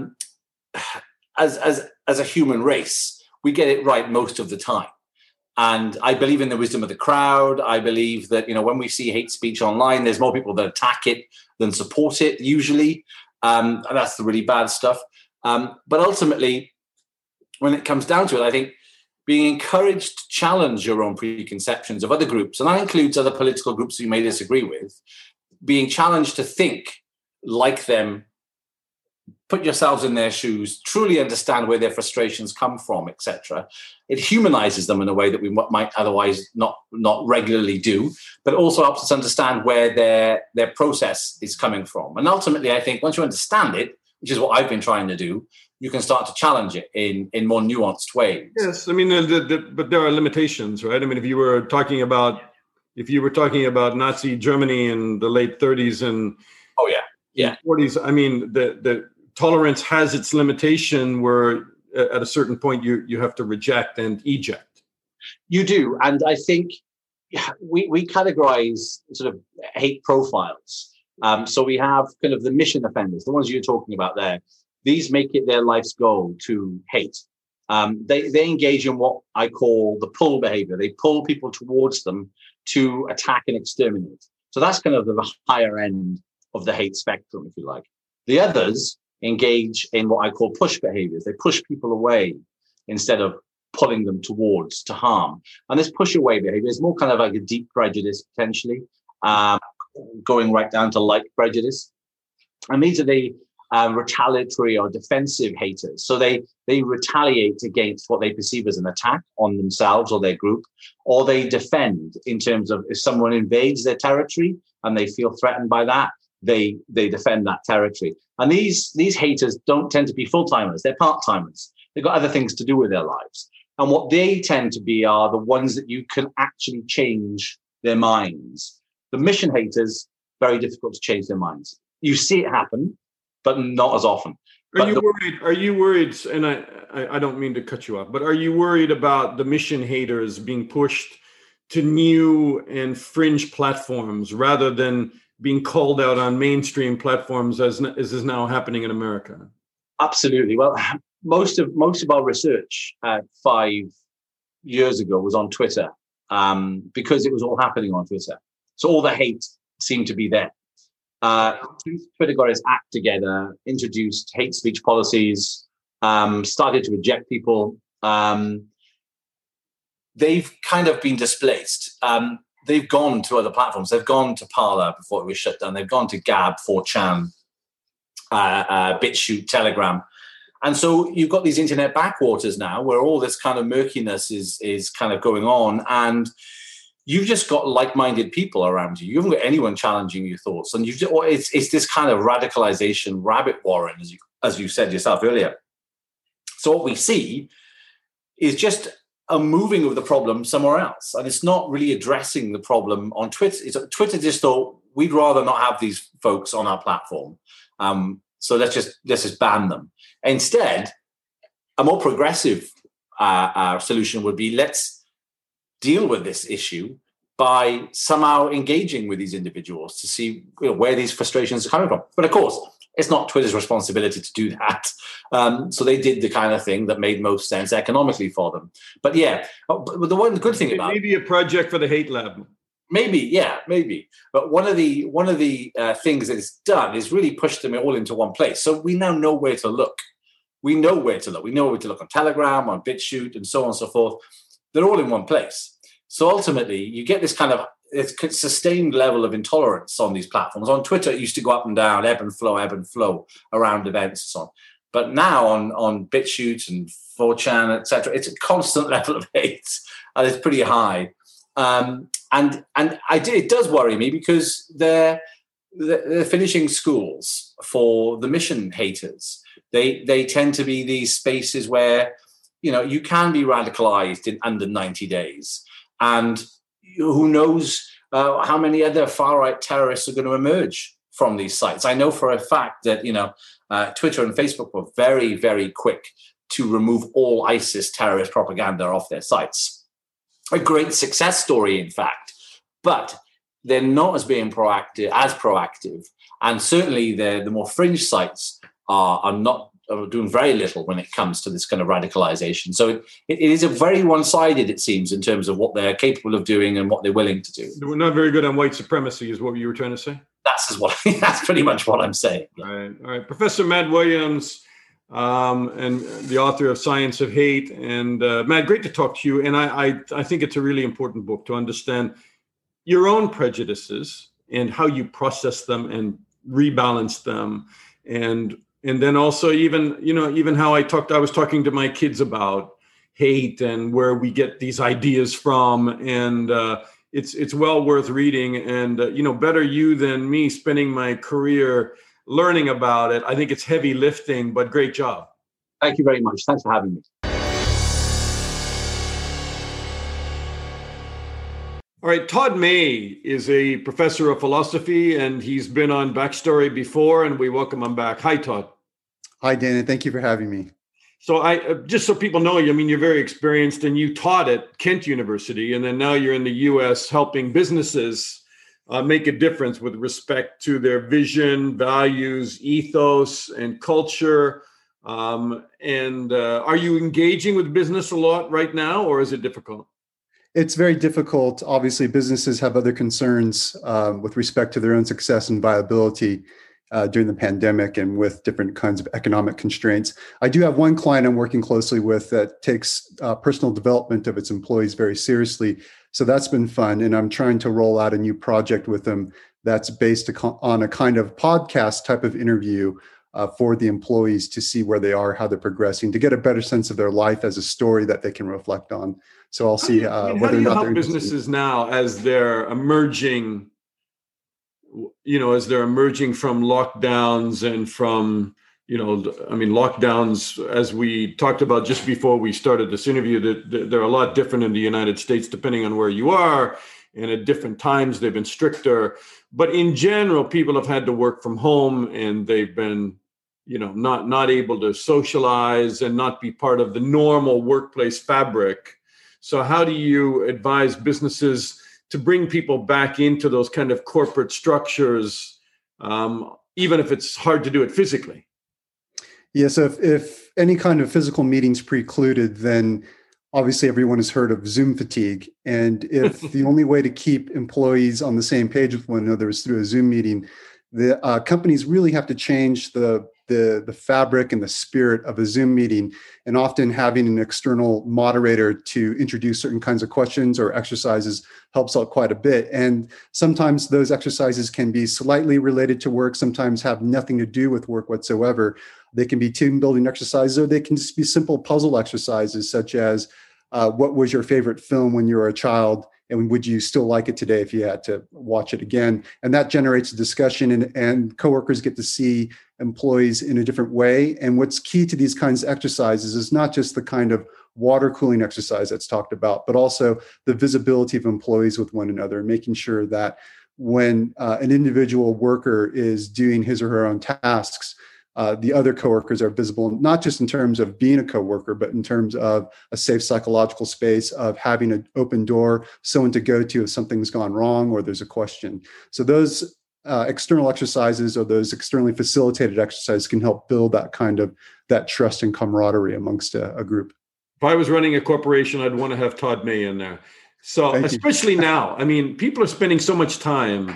as a human race, we get it right most of the time. And I believe in the wisdom of the crowd. I believe that, when we see hate speech online, there's more people that attack it than support it, usually. And that's the really bad stuff. But ultimately, when it comes down to it, I think being encouraged to challenge your own preconceptions of other groups, and that includes other political groups you may disagree with, being challenged to think like them, put yourselves in their shoes, truly understand where their frustrations come from, etc. It humanizes them in a way that we might otherwise not regularly do, but also helps us understand where their process is coming from. And ultimately, I think once you understand it, which is what I've been trying to do, you can start to challenge it in more nuanced ways. Yes, I mean, but there are limitations, right? I mean, if you were talking about Nazi Germany in the late 30s and 40s, I mean, the tolerance has its limitation where at a certain point you have to reject and eject. You do, and I think we categorize sort of hate profiles. So we have kind of the mission offenders, the ones you're talking about there. These make it their life's goal to hate. They engage in what I call the pull behavior. They pull people towards them to attack and exterminate. So that's kind of the higher end of the hate spectrum, if you like. The others engage in what I call push behaviors. They push people away instead of pulling them towards to harm. And this push away behavior is more kind of like a deep prejudice, potentially, going right down to like prejudice. And these are the retaliatory or defensive haters. So they retaliate against what they perceive as an attack on themselves or their group, or they defend in terms of if someone invades their territory and they feel threatened by that, they defend that territory. And these haters don't tend to be full-timers. They're part-timers. They've got other things to do with their lives. And what they tend to be are the ones that you can actually change their minds. The mission haters, very difficult to change their minds. You see it happen, but not as often. Are you worried, and I don't mean to cut you off, but are you worried about the mission haters being pushed to new and fringe platforms rather than being called out on mainstream platforms as is now happening in America? Absolutely. Well, most of our research 5 years ago was on Twitter because it was all happening on Twitter. So all the hate seemed to be there. Twitter got its act together, introduced hate speech policies, started to eject people. They've kind of been displaced. They've gone to other platforms. They've gone to Parler before it was shut down. They've gone to Gab, 4chan, BitChute, Telegram. And so you've got these internet backwaters now where all this kind of murkiness is kind of going on. And you've just got like-minded people around you. You haven't got anyone challenging your thoughts, and it's this kind of radicalization rabbit warren, as you said yourself earlier. So what we see is just a moving of the problem somewhere else, and it's not really addressing the problem on Twitter. Twitter just thought, we'd rather not have these folks on our platform, so let's just ban them. Instead, a more progressive solution would be, let's deal with this issue by somehow engaging with these individuals to see where these frustrations are coming from. But of course, it's not Twitter's responsibility to do that. So they did the kind of thing that made most sense economically for them. But yeah, but the good thing about maybe a project for the Hate Lab. Maybe. But one of the things that it's done is really push them all into one place. So we now know where to look. We know where to look. We know where to look on Telegram, on BitChute, and so on and so forth. They're all in one place. So ultimately, you get this kind of sustained level of intolerance on these platforms. On Twitter, it used to go up and down, ebb and flow around events and so on. But now on BitChute and 4chan, etc., it's a constant level of hate, and it's pretty high. It does worry me, because they're finishing schools for the mission haters. They tend to be these spaces where, you can be radicalized in under 90 days. And who knows how many other far-right terrorists are going to emerge from these sites. I know for a fact that, Twitter and Facebook were very, very quick to remove all ISIS terrorist propaganda off their sites. A great success story, in fact. But they're not as proactive. And certainly the more fringe sites are doing very little when it comes to this kind of radicalization. So it is a very one-sided, it seems, in terms of what they're capable of doing and what they're willing to do. We're not very good on white supremacy, is what you were trying to say? That's pretty much what I'm saying. All right. Professor Matt Williams, and the author of Science of Hate. And Matt, great to talk to you. And I think it's a really important book to understand your own prejudices and how you process them and rebalance them. And then also even how I was talking to my kids about hate and where we get these ideas from. And it's well worth reading. And, better you than me spending my career learning about it. I think it's heavy lifting, but great job. Thank you very much. Thanks for having me. All right, Todd May is a professor of philosophy, and he's been on Backstory before, and we welcome him back. Hi, Todd. Hi, Dana. Thank you for having me. So just so people know you, you're very experienced, and you taught at Kent University, and then now you're in the U.S. helping businesses make a difference with respect to their vision, values, ethos, and culture. Are you engaging with business a lot right now, or is it difficult? It's very difficult. Obviously, businesses have other concerns with respect to their own success and viability during the pandemic and with different kinds of economic constraints. I do have one client I'm working closely with that takes personal development of its employees very seriously. So that's been fun. And I'm trying to roll out a new project with them that's based on a kind of podcast type of interview for the employees to see where they are, how they're progressing, to get a better sense of their life as a story that they can reflect on. So I'll see whether or not they're businesses now as they're emerging, from lockdowns and from, lockdowns, as we talked about just before we started this interview, that they're a lot different in the United States, depending on where you are. And at different times, they've been stricter. But in general, people have had to work from home, and they've been, not able to socialize and not be part of the normal workplace fabric. So how do you advise businesses to bring people back into those kind of corporate structures, even if it's hard to do it physically? Yeah, so if any kind of physical meeting's precluded, then obviously everyone has heard of Zoom fatigue. And if the only way to keep employees on the same page with one another is through a Zoom meeting, the companies really have to change the fabric and the spirit of a Zoom meeting, and often having an external moderator to introduce certain kinds of questions or exercises helps out quite a bit. And sometimes those exercises can be slightly related to work, sometimes have nothing to do with work whatsoever. They can be team building exercises, or they can just be simple puzzle exercises, such as what was your favorite film when you were a child? And would you still like it today if you had to watch it again? And that generates a discussion, and coworkers get to see employees in a different way. And what's key to these kinds of exercises is not just the kind of water cooling exercise that's talked about, but also the visibility of employees with one another, making sure that when an individual worker is doing his or her own tasks, the other coworkers are visible, not just in terms of being a coworker, but in terms of a safe psychological space, of having an open door, someone to go to if something's gone wrong or there's a question. So those external exercises, or those externally facilitated exercises, can help build that trust and camaraderie amongst a group. If I was running a corporation, I'd want to have Todd May in there. So especially now, I mean, people are spending so much time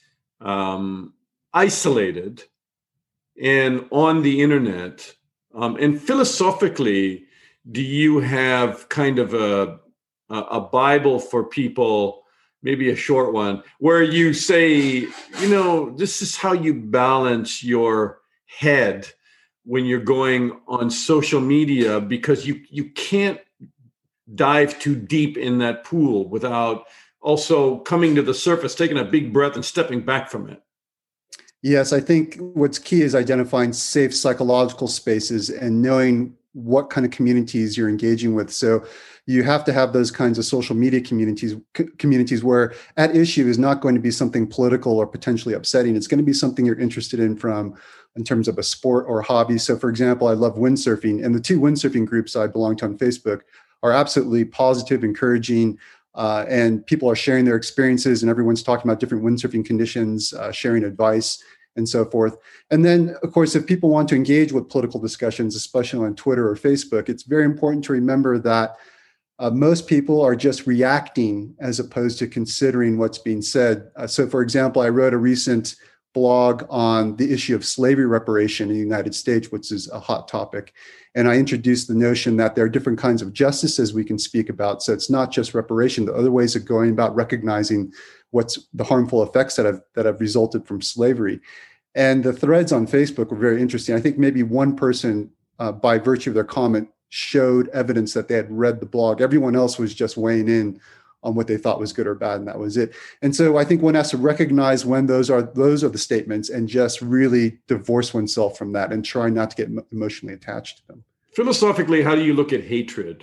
isolated and on the internet. And philosophically, do you have kind of a Bible for people, maybe a short one, where you say, this is how you balance your head when you're going on social media, because you can't dive too deep in that pool without also coming to the surface, taking a big breath and stepping back from it? Yes, I think what's key is identifying safe psychological spaces and knowing what kind of communities you're engaging with. So you have to have those kinds of social media communities where at issue is not going to be something political or potentially upsetting. It's going to be something you're interested in terms of a sport or a hobby. So for example, I love windsurfing, and the 2 windsurfing groups I belong to on Facebook are absolutely positive, encouraging, and people are sharing their experiences, and everyone's talking about different windsurfing conditions, sharing advice, and so forth. And then, of course, if people want to engage with political discussions, especially on Twitter or Facebook, it's very important to remember that most people are just reacting as opposed to considering what's being said. So, for example, I wrote a recent blog on the issue of slavery reparation in the United States, which is a hot topic. And I introduced the notion that there are different kinds of justices we can speak about. So it's not just reparation, the other ways of going about recognizing what's the harmful effects that have resulted from slavery. And the threads on Facebook were very interesting. I think maybe one person, by virtue of their comment, showed evidence that they had read the blog. Everyone else was just weighing in on what they thought was good or bad, and that was it. And so I think one has to recognize when those are the statements and just really divorce oneself from that and try not to get emotionally attached to them. Philosophically, how do you look at hatred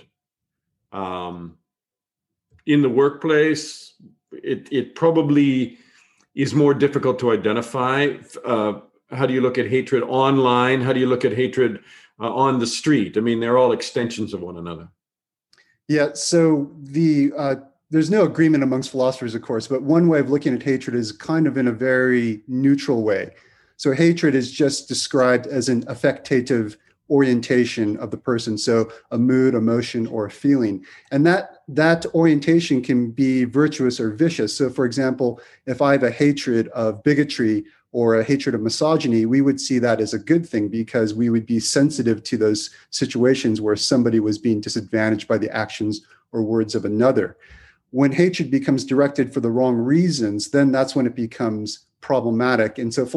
in the workplace? It probably is more difficult to identify. How do you look at hatred online? How do you look at hatred on the street? I mean, they're all extensions of one another. Yeah. So there's no agreement amongst philosophers, of course, but one way of looking at hatred is kind of in a very neutral way. So hatred is just described as an affectative orientation of the person. So a mood, emotion, or a feeling. And that orientation can be virtuous or vicious. So for example, if I have a hatred of bigotry or a hatred of misogyny, we would see that as a good thing because we would be sensitive to those situations where somebody was being disadvantaged by the actions or words of another. When hatred becomes directed for the wrong reasons, then that's when it becomes problematic. And so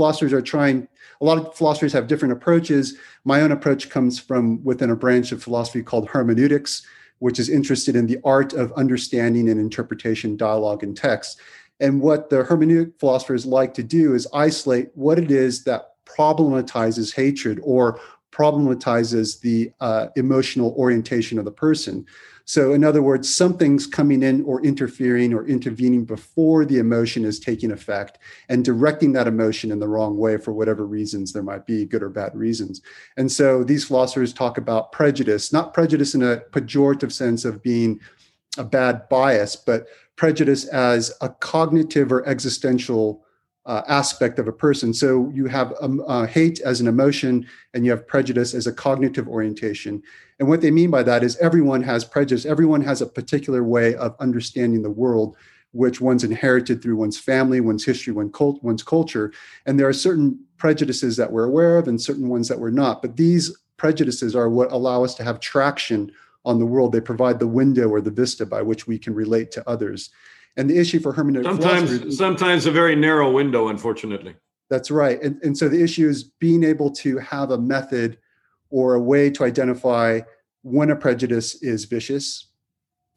a lot of philosophers have different approaches. My own approach comes from within a branch of philosophy called hermeneutics, which is interested in the art of understanding and interpretation, dialogue, and text. And what the hermeneutic philosophers like to do is isolate what it is that problematizes hatred or problematizes the emotional orientation of the person. So in other words, something's coming in or interfering or intervening before the emotion is taking effect and directing that emotion in the wrong way for whatever reasons there might be, good or bad reasons. And so these philosophers talk about prejudice, not prejudice in a pejorative sense of being a bad bias, but prejudice as a cognitive or existential aspect of a person. So you have hate as an emotion and you have prejudice as a cognitive orientation. And what they mean by that is everyone has prejudice. Everyone has a particular way of understanding the world, which one's inherited through one's family, one's history, one's culture. And there are certain prejudices that we're aware of and certain ones that we're not. But these prejudices are what allow us to have traction on the world. They provide the window or the vista by which we can relate to others. And the issue for hermeneutic sometimes a very narrow window, unfortunately. That's right. And so the issue is being able to have a method or a way to identify when a prejudice is vicious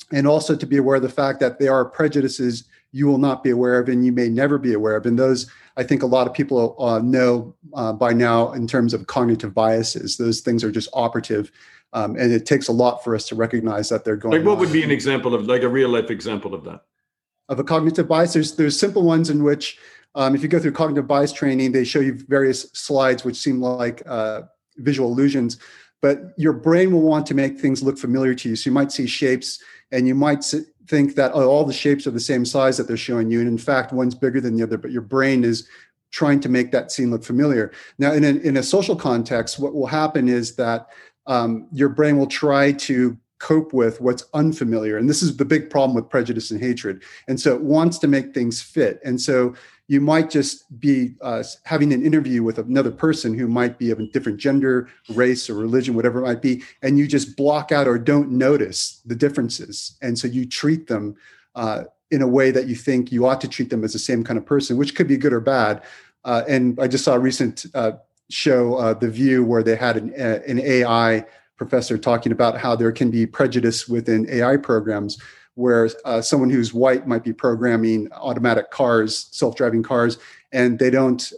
and also to be aware of the fact that there are prejudices you will not be aware of and you may never be aware of. And those, I think a lot of people know by now in terms of cognitive biases. Those things are just operative. And it takes a lot for us to recognize that they're going on. Like, what would be an example of, like a real life example of that? Of a cognitive bias? There's simple ones in which, if you go through cognitive bias training, they show you various slides which seem like visual illusions, but your brain will want to make things look familiar to you. So you might see shapes and you might think that all the shapes are the same size that they're showing you. And in fact, one's bigger than the other, but your brain is trying to make that scene look familiar. Now, in a social context, what will happen is that your brain will try to cope with what's unfamiliar. And this is the big problem with prejudice and hatred. And so it wants to make things fit. And so you might just be having an interview with another person who might be of a different gender, race, or religion, whatever it might be, and you just block out or don't notice the differences. And so you treat them in a way that you think you ought to treat them as the same kind of person, which could be good or bad. And I just saw a recent show, The View, where they had an AI professor talking about how there can be prejudice within AI programs, where someone who's white might be programming automatic cars, self-driving cars, and they don't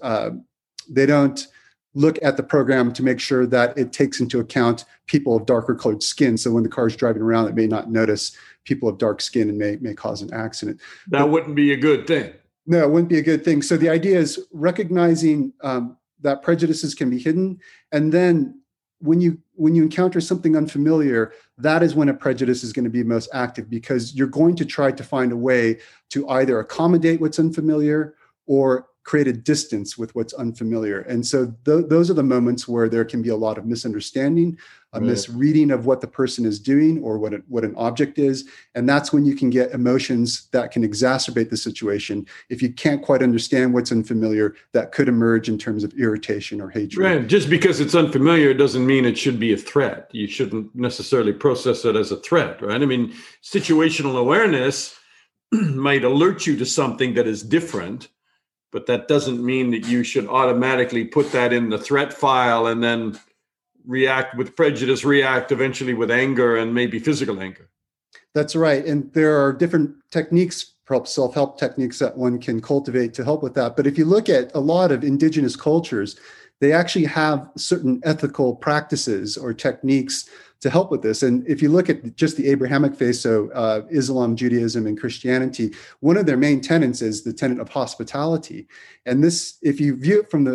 look at the program to make sure that it takes into account people of darker colored skin. So when the car is driving around, it may not notice people of dark skin and may cause an accident. That wouldn't be a good thing. No, it wouldn't be a good thing. So the idea is recognizing that prejudices can be hidden, and then when you encounter something unfamiliar, that is when a prejudice is going to be most active, because you're going to try to find a way to either accommodate what's unfamiliar or create a distance with what's unfamiliar. And so those are the moments where there can be a lot of misunderstanding, a misreading of what the person is doing or what an object is. And that's when you can get emotions that can exacerbate the situation. If you can't quite understand what's unfamiliar, that could emerge in terms of irritation or hatred. Right. Just because it's unfamiliar doesn't mean it should be a threat. You shouldn't necessarily process it as a threat, right? I mean, situational awareness might alert you to something that is different, but that doesn't mean that you should automatically put that in the threat file and then react with prejudice, react eventually with anger and maybe physical anger. That's right. And there are different techniques, self-help techniques that one can cultivate to help with that. But if you look at a lot of indigenous cultures, they actually have certain ethical practices or techniques to help with this. And if you look at just the Abrahamic faith, so Islam, Judaism, and Christianity, one of their main tenets is the tenet of hospitality. And this, if you view it from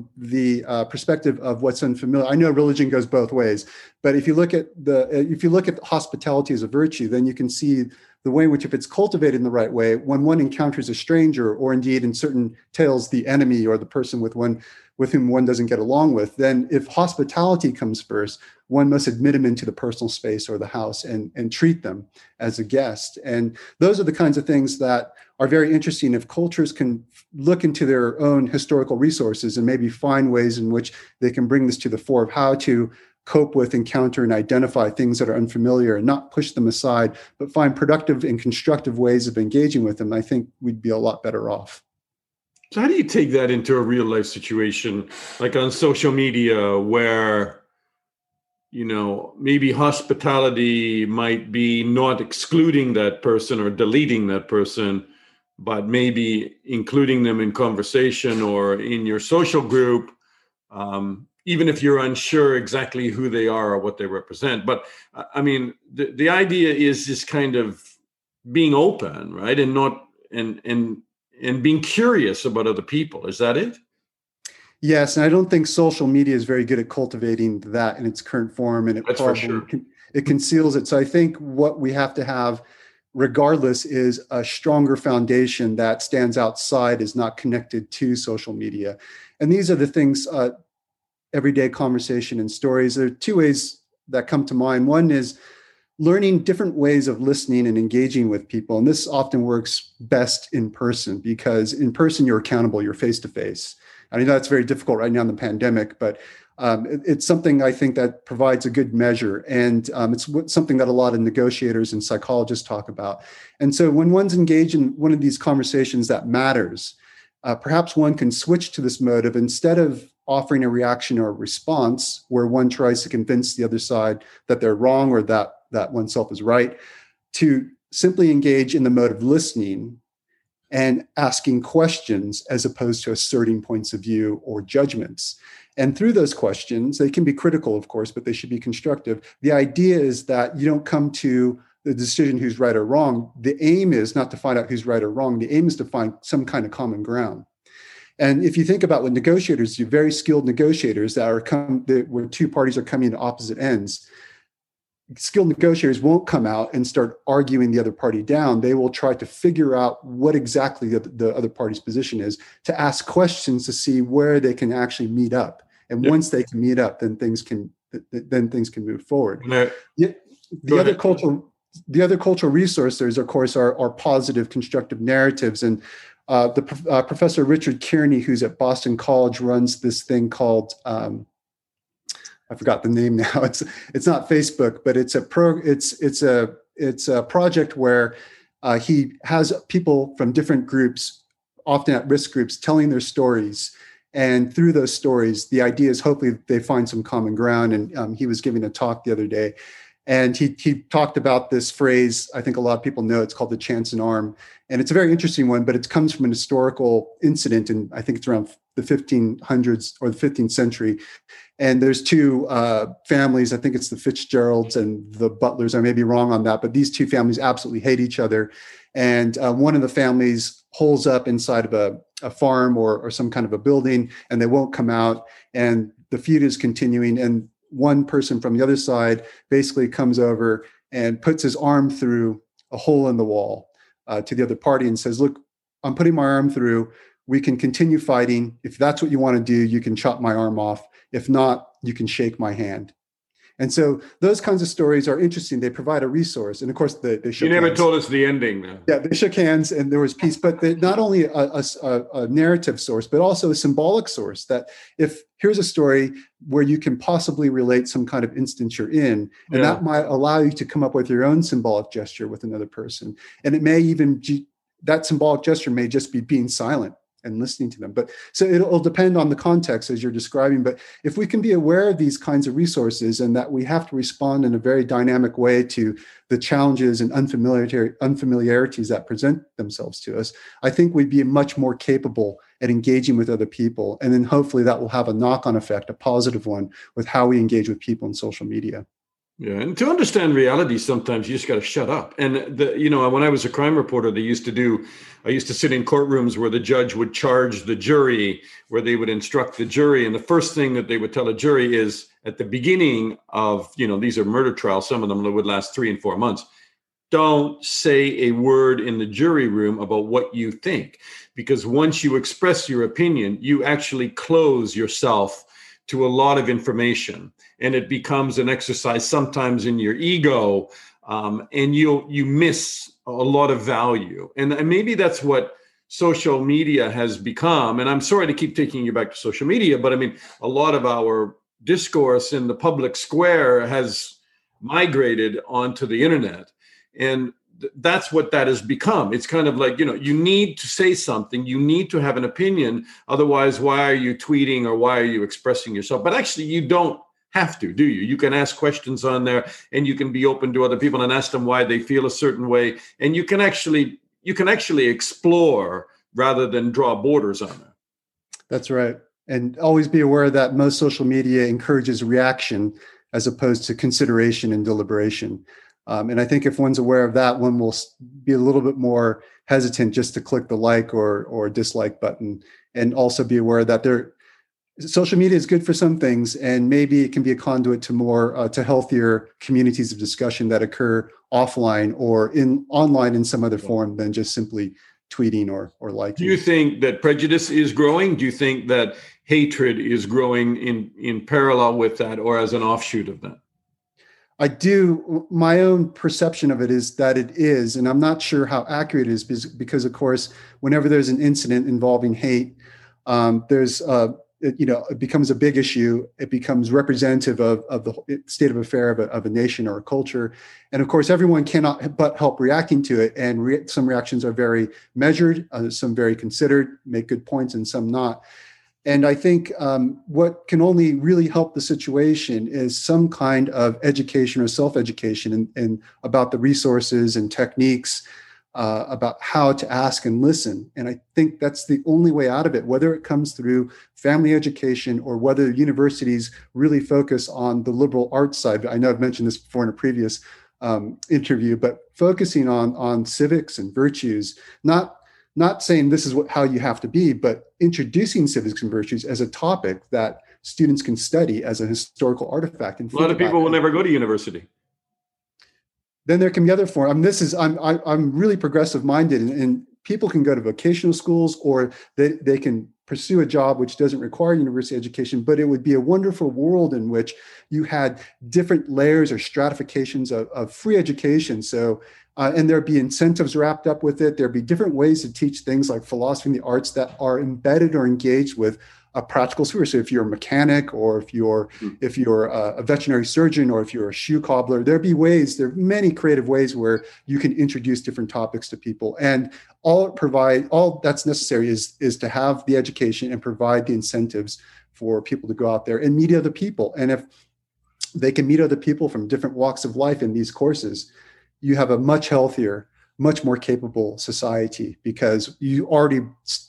the perspective of what's unfamiliar, I know religion goes both ways, but if you look at hospitality as a virtue, then you can see the way in which, if it's cultivated in the right way, when one encounters a stranger, or indeed in certain tales, the enemy or the person with whom one doesn't get along with, then if hospitality comes first, one must admit them into the personal space or the house and treat them as a guest. And those are the kinds of things that are very interesting if cultures can look into their own historical resources and maybe find ways in which they can bring this to the fore of how to cope with, encounter, and identify things that are unfamiliar and not push them aside, but find productive and constructive ways of engaging with them. I think we'd be a lot better off. So how do you take that into a real life situation, like on social media, where, you know, maybe hospitality might be not excluding that person or deleting that person, but maybe including them in conversation or in your social group, even if you're unsure exactly who they are or what they represent. But I mean, the idea is just kind of being open, right? And not, and being curious about other people. Is that it? Yes, and I don't think social media is very good at cultivating that in its current form, and it conceals it. So I think what we have to have, regardless, is a stronger foundation that stands outside, is not connected to social media. And these are the things, everyday conversation and stories. There are two ways that come to mind. One is learning different ways of listening and engaging with people. And this often works best in person, because in person, you're accountable, you're face-to-face. I mean, that's very difficult right now in the pandemic, but it's something I think that provides a good measure. And it's something that a lot of negotiators and psychologists talk about. And so when one's engaged in one of these conversations that matters, perhaps one can switch to this mode of, instead of offering a reaction or a response where one tries to convince the other side that they're wrong or that oneself is right, to simply engage in the mode of listening and asking questions as opposed to asserting points of view or judgments. And through those questions, they can be critical, of course, but they should be constructive. The idea is that you don't come to the decision who's right or wrong. The aim is not to find out who's right or wrong. The aim is to find some kind of common ground. And if you think about what negotiators do, very skilled negotiators where two parties are coming to opposite ends, skilled negotiators won't come out and start arguing the other party down. They will try to figure out what exactly the other party's position is, to ask questions to see where they can actually meet up. And once they can meet up, then things can move forward. The other cultural resources, of course, are positive, constructive narratives. And Professor Richard Kearney, who's at Boston College, runs this thing called I forgot the name now. It's not Facebook, but it's a project where he has people from different groups, often at-risk groups, telling their stories. And through those stories, the idea is hopefully they find some common ground. And he was giving a talk the other day, and he talked about this phrase. I think a lot of people know it's called the chance and arm. And it's a very interesting one, but it comes from an historical incident, and I think it's around the 1500s or the 15th century. And there's two families, I think it's the Fitzgeralds and the Butlers. I may be wrong on that, but these two families absolutely hate each other. And one of the families holes up inside of a farm or some kind of a building, and they won't come out. And the feud is continuing. And one person from the other side basically comes over and puts his arm through a hole in the wall to the other party and says, "Look, I'm putting my arm through. We can continue fighting. If that's what you want to do, you can chop my arm off. If not, you can shake my hand." And so those kinds of stories are interesting. They provide a resource. And of course, they shook You never hands. told us the ending, though. Yeah, they shook hands and there was peace. But not only a narrative source, but also a symbolic source, that if here's a story where you can possibly relate some kind of instance you're in, and that might allow you to come up with your own symbolic gesture with another person. And it may even, that symbolic gesture may just be being silent and listening to them. But so it'll depend on the context as you're describing. But if we can be aware of these kinds of resources, and that we have to respond in a very dynamic way to the challenges and unfamiliarities that present themselves to us, I think we'd be much more capable at engaging with other people. And then hopefully that will have a knock-on effect, a positive one, with how we engage with people in social media. Yeah, and to understand reality, sometimes you just got to shut up. And when I was a crime reporter, I used to sit in courtrooms where the judge would charge the jury, where they would instruct the jury. And the first thing that they would tell a jury is, at the beginning of, these are murder trials, some of them that would last 3 and 4 months, don't say a word in the jury room about what you think. Because once you express your opinion, you actually close yourself to a lot of information, and it becomes an exercise sometimes in your ego, and you miss a lot of value. And maybe that's what social media has become. And I'm sorry to keep taking you back to social media, but I mean, a lot of our discourse in the public square has migrated onto the internet. And that's what that has become. It's kind of like, you need to say something, you need to have an opinion. Otherwise, why are you tweeting or why are you expressing yourself? But actually, you don't have to, do you? You can ask questions on there, and you can be open to other people and ask them why they feel a certain way. And you can actually explore rather than draw borders on there. That's right. And always be aware that most social media encourages reaction as opposed to consideration and deliberation. And I think if one's aware of that, one will be a little bit more hesitant just to click the like or dislike button, and also be aware that social media is good for some things, and maybe it can be a conduit to more to healthier communities of discussion that occur offline or online in some other form than just simply tweeting or liking. Do you think that prejudice is growing? Do you think that hatred is growing in parallel with that, or as an offshoot of that? I do. My own perception of it is that it is, and I'm not sure how accurate it is, because of course, whenever there's an incident involving hate, it becomes a big issue. It becomes representative of the state of affair of a nation or a culture. And of course, everyone cannot but help reacting to it. And some reactions are very measured, some very considered, make good points, and some not. And I think what can only really help the situation is some kind of education or self-education and about the resources and techniques about how to ask and listen. And I think that's the only way out of it, whether it comes through family education or whether universities really focus on the liberal arts side. I know I've mentioned this before in a previous interview, but focusing on civics and virtues, not saying this is how you have to be, but introducing civics and virtues as a topic that students can study as a historical artifact. And a lot of people will never go to university. Then there can be other forms. I'm really progressive minded, and people can go to vocational schools, or they can pursue a job which doesn't require university education. But it would be a wonderful world in which you had different layers or stratifications of free education. So, and there'd be incentives wrapped up with it. There'd be different ways to teach things like philosophy and the arts that are embedded or engaged with a practical sphere. So if you're a mechanic, or if you're a veterinary surgeon, or if you're a shoe cobbler, there are many creative ways where you can introduce different topics to people. And all that's necessary is to have the education and provide the incentives for people to go out there and meet other people. And if they can meet other people from different walks of life in these courses, you have a much healthier, much more capable society, because you already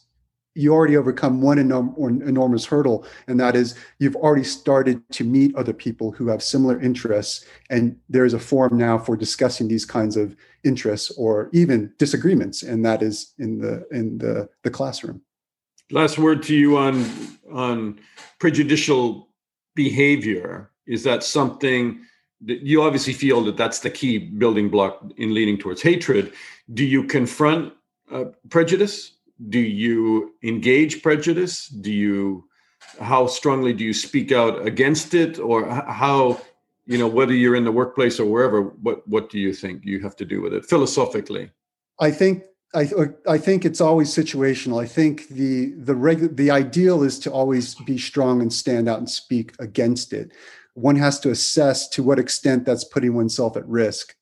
overcome one enormous hurdle, and that is you've already started to meet other people who have similar interests, and there's a forum now for discussing these kinds of interests or even disagreements, and that is in the classroom. Last word to you on prejudicial behavior. Is that something that you obviously feel that that's the key building block in leading towards hatred? Do you confront prejudice? Do you engage prejudice? How strongly do you speak out against it? Or how, whether you're in the workplace or wherever, what do you think you have to do with it philosophically? I think it's always situational. I think the ideal is to always be strong and stand out and speak against it. One has to assess to what extent that's putting oneself at risk.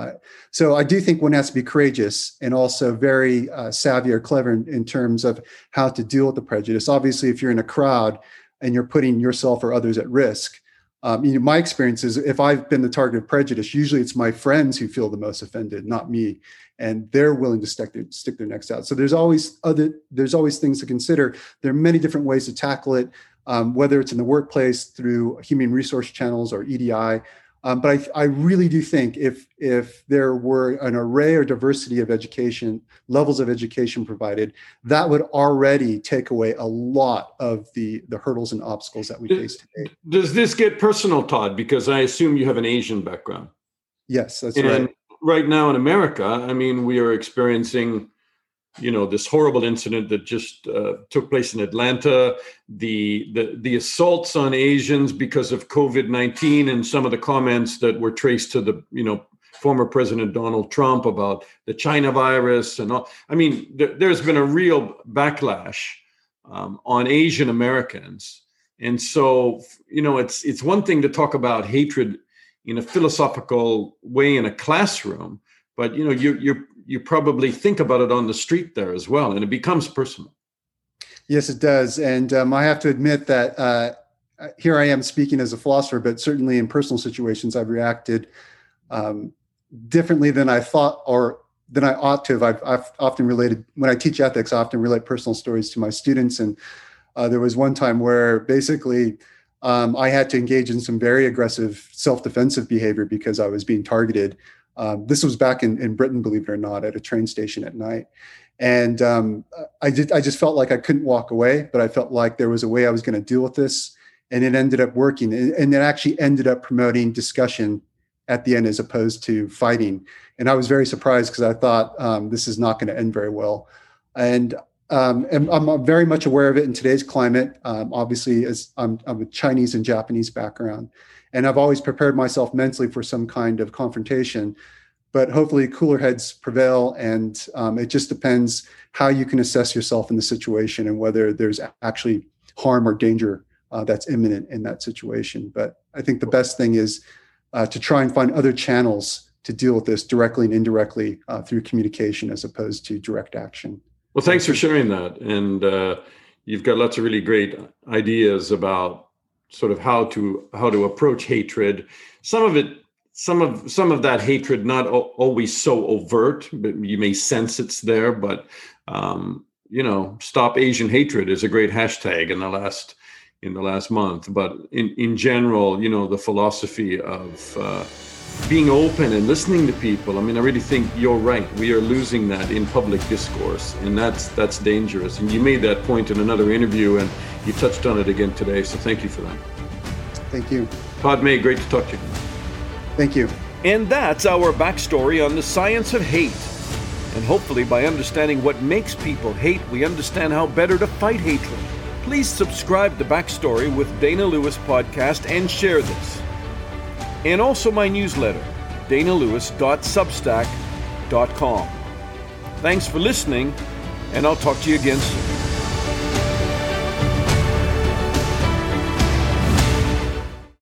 So I do think one has to be courageous and also very savvy or clever in terms of how to deal with the prejudice. Obviously, if you're in a crowd and you're putting yourself or others at risk, my experience is if I've been the target of prejudice, usually it's my friends who feel the most offended, not me, and they're willing to stick their necks out. So there's always things to consider. There are many different ways to tackle it, whether it's in the workplace through human resource channels or EDI. But I really do think if there were an array or diversity of education, levels of education provided, that would already take away a lot of the hurdles and obstacles that we face today. Does this get personal, Todd? Because I assume you have an Asian background. Yes, that's right. Right now in America, we are experiencing this horrible incident that just took place in Atlanta, the assaults on Asians because of COVID-19, and some of the comments that were traced to the former President Donald Trump about the China virus and all. There's been a real backlash on Asian Americans, and so it's one thing to talk about hatred in a philosophical way in a classroom, but you probably think about it on the street there as well, and it becomes personal. Yes, it does. And I have to admit that here I am speaking as a philosopher, but certainly in personal situations, I've reacted differently than I thought or than I ought to have. I've often related, when I teach ethics, I often relate personal stories to my students. And there was one time where basically I had to engage in some very aggressive self-defensive behavior because I was being targeted. This was back in Britain, believe it or not, at a train station at night. And I just felt like I couldn't walk away, but I felt like there was a way I was going to deal with this. And it ended up working. And it actually ended up promoting discussion at the end as opposed to fighting. And I was very surprised because I thought this is not going to end very well. And I'm very much aware of it in today's climate. Obviously, as I'm a Chinese and Japanese background. And I've always prepared myself mentally for some kind of confrontation, but hopefully cooler heads prevail. And it just depends how you can assess yourself in the situation and whether there's actually harm or danger that's imminent in that situation. But I think the best thing is to try and find other channels to deal with this directly and indirectly through communication as opposed to direct action. Well, thanks for sharing that. And you've got lots of really great ideas about sort of how to approach hatred. Some of that hatred not always so overt, but you may sense it's there. But Stop Asian Hatred is a great hashtag in the last month. But in general, the philosophy of being open and listening to people. I mean, I really think you're right. We are losing that in public discourse, and that's dangerous. And you made that point in another interview, and you touched on it again today. So thank you for that. Thank you. Todd May, great to talk to you. Thank you. And that's our backstory on the science of hate. And hopefully by understanding what makes people hate, we understand how better to fight hatred. Please subscribe to Backstory with Dana Lewis Podcast and share this. And also my newsletter, danalewis.substack.com. Thanks for listening, and I'll talk to you again soon.